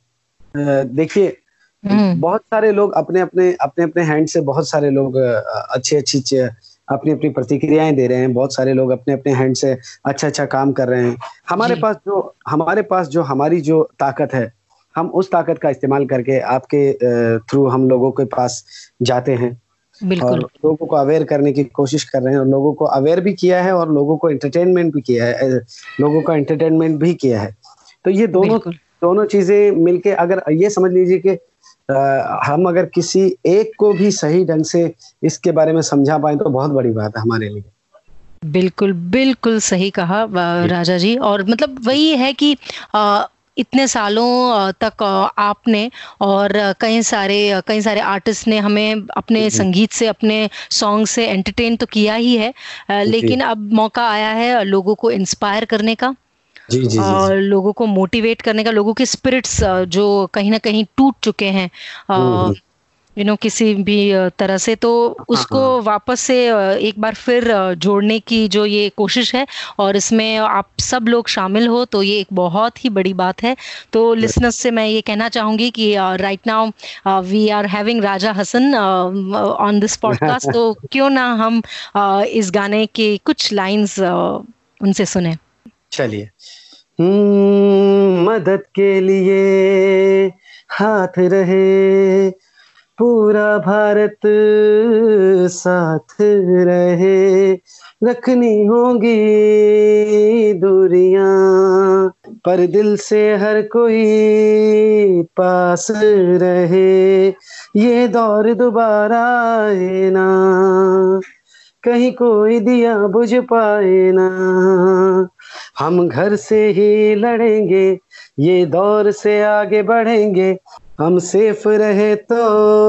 [SPEAKER 8] देखिए, बहुत सारे लोग अपने हैंड से, बहुत सारे लोग अच्छी अपनी प्रतिक्रियाएं दे रहे हैं। बहुत सारे लोग अपने हैंड से अच्छा काम कर रहे हैं। हमारे पास जो हमारी जो ताकत है, हम उस ताकत का इस्तेमाल करके आपके थ्रू हम लोगों के पास जाते हैं और लोगों को अवेयर करने की कोशिश कर रहे हैं। और लोगों को अवेयर भी किया है और लोगों को एंटरटेनमेंट भी किया है। तो ये दोनों चीजें मिलके, अगर ये समझ लीजिए कि हम अगर किसी एक को भी सही ढंग से इसके बारे में समझा पाए तो बहुत बड़ी बात है हमारे लिए।
[SPEAKER 2] बिल्कुल सही कहा राजा जी। और मतलब वही है कि इतने सालों तक आपने और कई सारे आर्टिस्ट ने हमें अपने संगीत से, अपने सॉन्ग से एंटरटेन तो किया ही है, लेकिन अब मौका आया है लोगों को इंस्पायर करने का। और लोगों को मोटिवेट करने का, लोगों के स्पिरिट्स जो कहीं ना कहीं टूट चुके हैं किसी भी तरह से, तो उसको वापस से एक बार फिर जोड़ने की जो ये कोशिश है, और इसमें आप सब लोग शामिल हो, तो ये एक बहुत ही बड़ी बात है। तो लिसनर्स से मैं ये कहना चाहूंगी कि right now we are having Raja Hasan on this podcast, तो क्यों ना हम इस गाने के कुछ लाइंस उनसे सुने।
[SPEAKER 8] चलिए। मदद के लिए हाथ रहे, पूरा भारत साथ रहे, रखनी होगी दूरियां, पर दिल से हर कोई पास रहे, ये दौर दोबारा आए ना, कहीं कोई दिया बुझ पाए ना, हम घर से ही लड़ेंगे, ये दौर से आगे बढ़ेंगे, हम सेफ रहे तो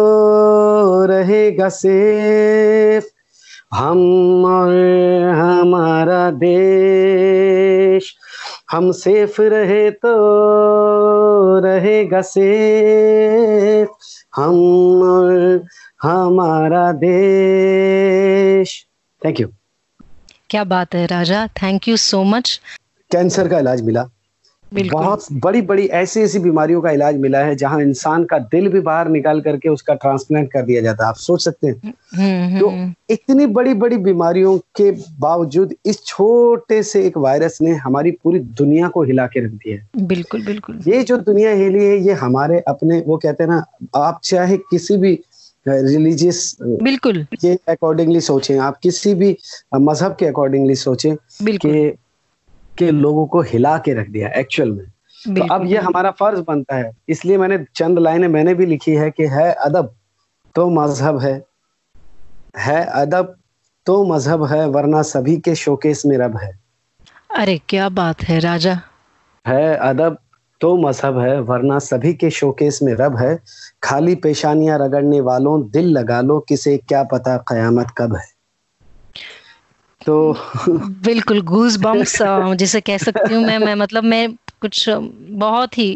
[SPEAKER 8] रहेगा सेफ हम और हमारा देश, हम सेफ रहे तो रहेगा सेफ हम और हमारा देश। Thank you.
[SPEAKER 2] क्या बात है Raja, thank you so much.
[SPEAKER 8] Cancer का इलाज मिला, बहुत बड़ी बड़ी ऐसी ऐसी बीमारियों का इलाज मिला है जहां इंसान का दिल भी बाहर निकाल करके उसका ट्रांसप्लांट कर दिया जाता है, आप सोच सकते हैं। तो इतनी बड़ी बड़ी बीमारियों के बावजूद इस छोटे से एक वायरस ने हमारी पूरी दुनिया को हिला के रख दिया है।
[SPEAKER 2] बिल्कुल बिल्कुल।
[SPEAKER 8] ये जो दुनिया हिली है ये हमारे अपने, वो कहते हैं ना, आप चाहे किसी भी रिलीजियस
[SPEAKER 2] बिल्कुल
[SPEAKER 8] ये अकॉर्डिंगली सोचें, आप किसी भी मजहब के अकॉर्डिंगली सोचें कि लोगों को हिला के रख दिया एक्चुअल में। तो अब ये हमारा फर्ज बनता है, इसलिए मैंने चंद लाइनें मैंने भी लिखी है कि है अदब तो मजहब है अदब तो मजहब है, वरना सभी के शोकेस में रब है।
[SPEAKER 2] अरे क्या बात है राजा।
[SPEAKER 8] है अदब तो मजहब है, वरना सभी के शोकेस में रब है, खाली पेशानियां रगड़ने वालों दिल लगा लो, किसे क्या पता कयामत कब है। तो
[SPEAKER 2] बिल्कुल गूज बम्प्स जिसे कह सकती हूँ मैं मतलब मैं कुछ बहुत ही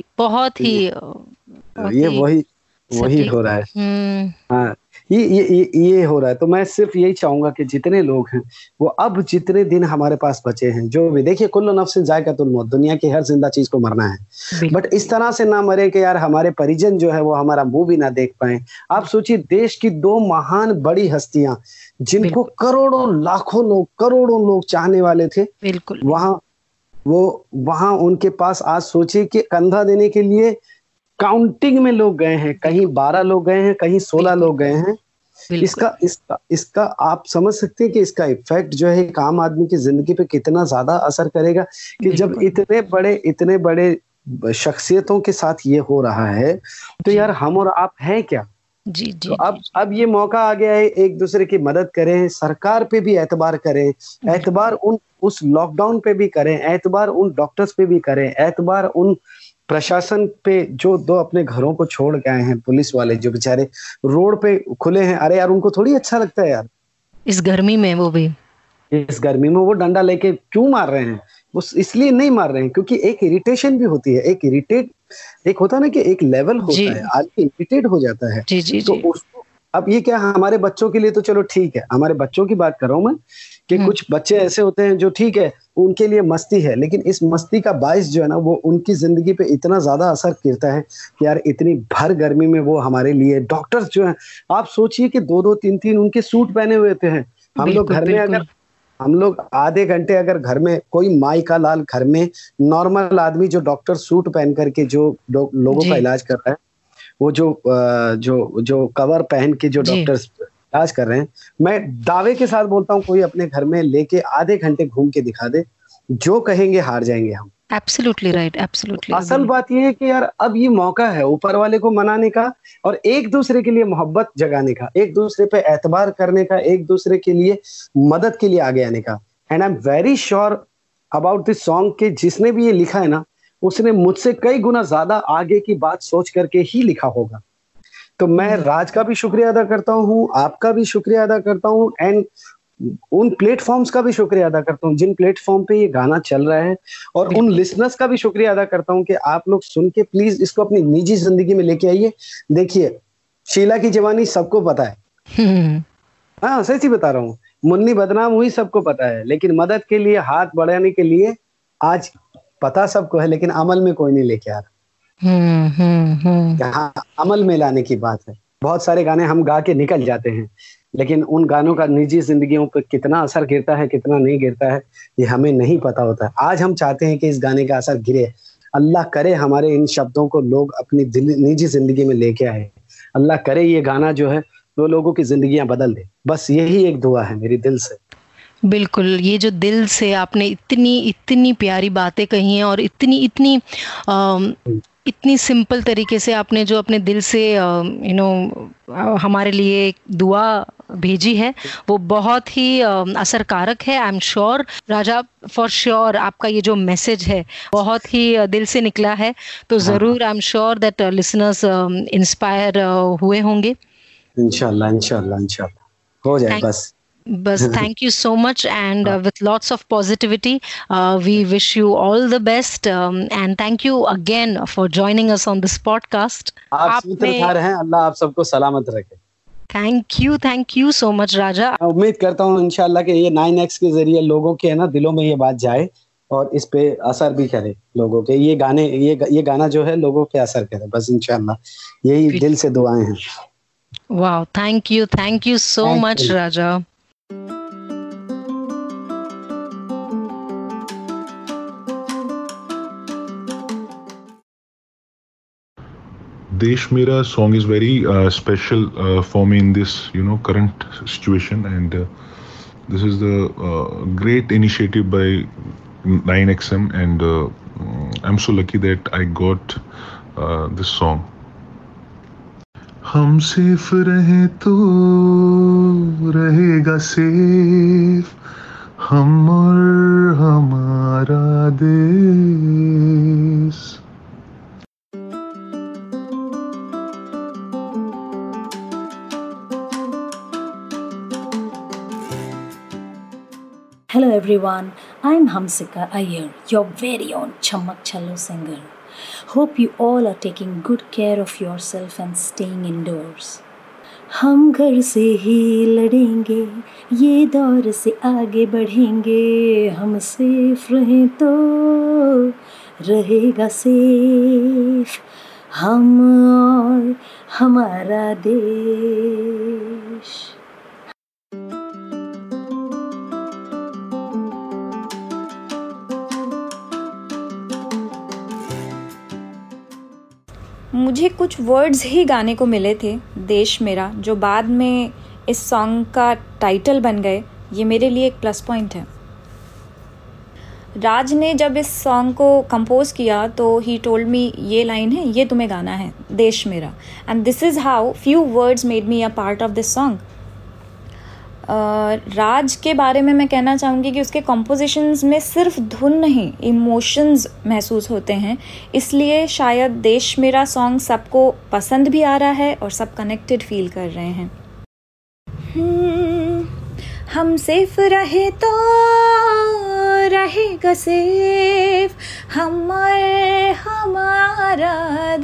[SPEAKER 8] ये वही हो रहा है। हाँ, ये हो रहा है। तो मैं सिर्फ यही चाहूंगा कि जितने लोग हैं वो अब जितने दिन हमारे पास बचे हैं, जो भी देखिए, कुल्लु नफ्सिन जायकातुल मौत, दुनिया की हर जिंदा चीज को मरना है, बट इस तरह से ना मरे कि यार हमारे परिजन जो है वो हमारा मुंह भी ना देख पाए। आप सोचिए, देश की दो महान बड़ी हस्तियां जिनको करोड़ों लोग चाहने वाले थे,
[SPEAKER 2] बिल्कुल
[SPEAKER 8] वहां उनके पास आज सोचिए कि कंधा देने के लिए काउंटिंग में लोग गए हैं, कहीं 12 लोग गए हैं, कहीं 16 लोग गए हैं। इसका आप समझ सकते हैं कि इसका इफेक्ट जो है एक आम आदमी की जिंदगी पे कितना ज्यादा असर करेगा, कि जब इतने बड़े शख्सियतों के साथ ये हो रहा है, तो यार हम और आप हैं क्या।
[SPEAKER 2] जी।
[SPEAKER 8] तो अब ये मौका आ गया है, एक दूसरे की मदद करें, सरकार पे भी एतबार करें, एतबार उस लॉकडाउन पे भी करें, एतबार उन डॉक्टर्स पे भी करें, एतबार उन प्रशासन पे जो दो अपने घरों को छोड़ के आए हैं, पुलिस वाले जो बेचारे रोड पे खुले हैं। अरे यार, उनको थोड़ी अच्छा लगता है यार
[SPEAKER 2] इस गर्मी में, इस
[SPEAKER 8] गर्मी में वो डंडा लेके क्यों मार रहे हैं। वो इसलिए नहीं मार रहे हैं क्योंकि एक इरिटेशन भी होती है, एक होता है ना कि एक लेवल होता है, आदमी इरिटेट हो जाता है। तो उसको अब ये क्या, हमारे बच्चों के लिए तो चलो ठीक है, हमारे बच्चों की बात कर रहा हूं मैं, कि कुछ बच्चे ऐसे होते हैं जो ठीक है उनके लिए मस्ती है, लेकिन इस मस्ती का बाइस जो है ना वो उनकी जिंदगी पे इतना ज्यादा असर करता है कि यार इतनी भर गर्मी में वो हमारे लिए डॉक्टर्स जो हैं, आप सोचिए कि 2-2 3-3 उनके सूट पहने हुए थे हैं। हम लोग आधे घंटे अगर घर में कोई माई का लाल घर में नॉर्मल आदमी जो डॉक्टर सूट पहन करके जो लोगों का इलाज कर रहा है, वो जो कवर पहन के जो डॉक्टर्स इलाज कर रहे हैं, मैं दावे के साथ बोलता हूँ कोई अपने घर में लेके आधे घंटे घूम के दिखा दे, जो कहेंगे हार जाएंगे हम।
[SPEAKER 2] Absolutely right, absolutely.
[SPEAKER 8] असल बात ये है कि यार अब ये मौका है ऊपर वाले को मनाने का और एक दूसरे के लिए मोहब्बत जगाने का, एक दूसरे पे एतबार करने का, एक दूसरे के लिए मदद के लिए आगे आने का। And I am very sure about this song कि जिसने भी ये लिखा है ना, उसने मुझसे कई गुना ज्यादा आगे की बात सोच करके ही लिखा होगा। तो मैं राज का भी शुक्रिया अदा करता हूँ, आपका भी शुक्रिया अदा करता हूँ, एंड उन प्लेटफॉर्म्स का भी शुक्रिया अदा करता हूँ जिन प्लेटफॉर्म पे ये गाना चल रहा है, और उन लिसनर्स का भी शुक्रिया अदा करता हूँ कि आप लोग सुन के प्लीज इसको अपनी निजी जिंदगी में लेके आइए। देखिए, शीला की जवानी सबको पता है, हाँ सच ही बता रहा हूँ, मुन्नी बदनाम हुई सबको पता है, लेकिन मदद के लिए हाथ बढ़ाने के लिए आज पता सबको है, लेकिन अमल में कोई नहीं लेके आ रहा। यहाँ अमल में लाने की बात है। बहुत सारे गाने हम गा के निकल जाते हैं, लेकिन उन गानों का निजी जिंदगियों पर कितना असर गिरता है, कितना नहीं गिरता है, ये हमें नहीं पता होता है। आज हम चाहते हैं कि इस गाने का असर गिरे। अल्लाह करे हमारे इन शब्दों को लोग अपनी निजी जिंदगी में लेके आए। अल्लाह करे ये गाना जो है वो लोगों की जिंदगियां बदल दे। बस यही एक दुआ है मेरी दिल से।
[SPEAKER 2] बिल्कुल, ये जो दिल से आपने इतनी प्यारी बातें कही हैं और इतनी सिंपल तरीके से आपने जो अपने दिल से हमारे लिए एक दुआ भेजी है, वो बहुत ही असरकारक है। I am sure Raja, for sure आपका ये जो मैसेज है बहुत ही दिल से निकला है, तो ज़रूर I am sure that listeners inspire हुए होंगे। इंशाल्लाह हो जाए बस thank you so much, and with lots of positivity we wish you all the best, and thank you again for joining us on this podcast.
[SPEAKER 8] आप सूत्रधार हैं, अल्लाह आप सबको सलामत रखे।
[SPEAKER 2] thank you so much राजा।
[SPEAKER 8] उम्मीद करता हूँ इंशाल्लाह कि ये 9X के जरिए लोगों के दिलों में ये बात जाए और इस पे असर भी करे लोगों के। ये गाना जो है लोगों पे असर करे, बस इंशाल्लाह यही दिल से दुआएं हैं।
[SPEAKER 2] Wow, thank you so much Raja.
[SPEAKER 9] Desh Mera song is very special for me in this current situation, and this is the great initiative by 9XM, and I'm so lucky that I got this song. हम safe रहे तो रहेगा safe हम और हमारा देश।
[SPEAKER 1] Hello everyone, I'm Hamsika Iyer, your very own Chammak Challo singer. Hope you all are taking good care of yourself and staying indoors. हम घर से ही लड़ेंगे, ये दौर से आगे बढ़ेंगे, हम सेफ रहें तो रहेगा सेफ हम और हमारा देश।
[SPEAKER 10] मुझे कुछ वर्ड्स ही गाने को मिले थे, देश मेरा, जो बाद में इस सॉन्ग का टाइटल बन गए। ये मेरे लिए एक प्लस पॉइंट है। राज ने जब इस सॉन्ग को कंपोज किया तो ही टोल्ड मी ये लाइन है, ये तुम्हें गाना है, Desh Mera, and this is how few words made me a part of this song. Raj के बारे में मैं कहना चाहूँगी कि उसके कॉम्पोजिशंस में सिर्फ धुन नहीं, इमोशंस महसूस होते हैं, इसलिए शायद देश मेरा सॉन्ग सबको पसंद भी आ रहा है और सब कनेक्टेड फील कर रहे हैं। हम सेफ रहे तो रहेगा सेफ हम और हमारा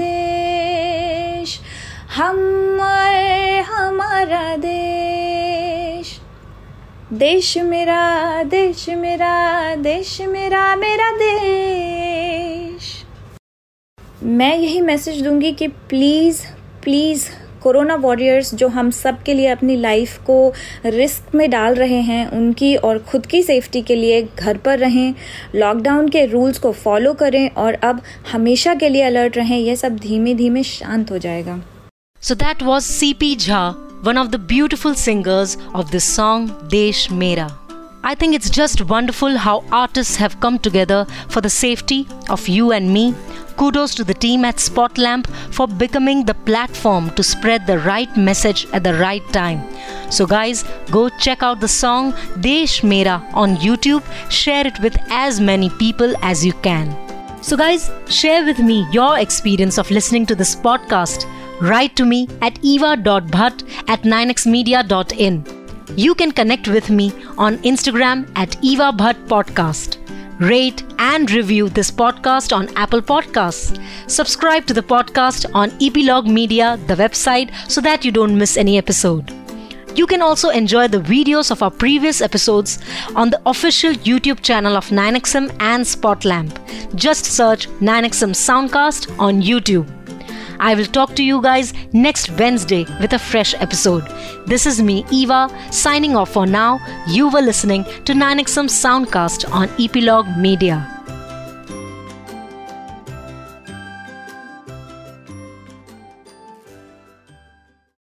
[SPEAKER 10] देश, हम और हमारा देश, देश मेरा देश मेरा देश मेरा मेरा देश। मैं यही मैसेज दूंगी कि प्लीज़ प्लीज़ कोरोना वॉरियर्स जो हम सब के लिए अपनी लाइफ को रिस्क में डाल रहे हैं, उनकी और खुद की सेफ्टी के लिए घर पर रहें, लॉकडाउन के रूल्स को फॉलो करें और अब हमेशा के लिए अलर्ट रहें। यह सब धीमे धीमे शांत हो जाएगा।
[SPEAKER 2] So that was C.P. Jha, one of the beautiful singers of this song Desh Mera. I think it's just wonderful how artists have come together for the safety of you and me. Kudos to the team at Spotlamp for becoming the platform to spread the right message at the right time. So guys, go check out the song Desh Mera on YouTube. Share it with as many people as you can. So guys, share with me your experience of listening to this podcast. Write to me at eva.bhatt@9xmedia.in. You can connect with me on Instagram at Eva Bhatt Podcast. Rate and review this podcast on Apple Podcasts. Subscribe to the podcast on Epilogue Media, the website, so that you don't miss any episode. You can also enjoy the videos of our previous episodes on the official YouTube channel of 9XM and Spotlamp. Just search 9XM Soundcast on YouTube. I will talk to you guys next Wednesday with a fresh episode. This is me, Eva, signing off for now. You were listening to 9XM Soundcast on Epilogue Media.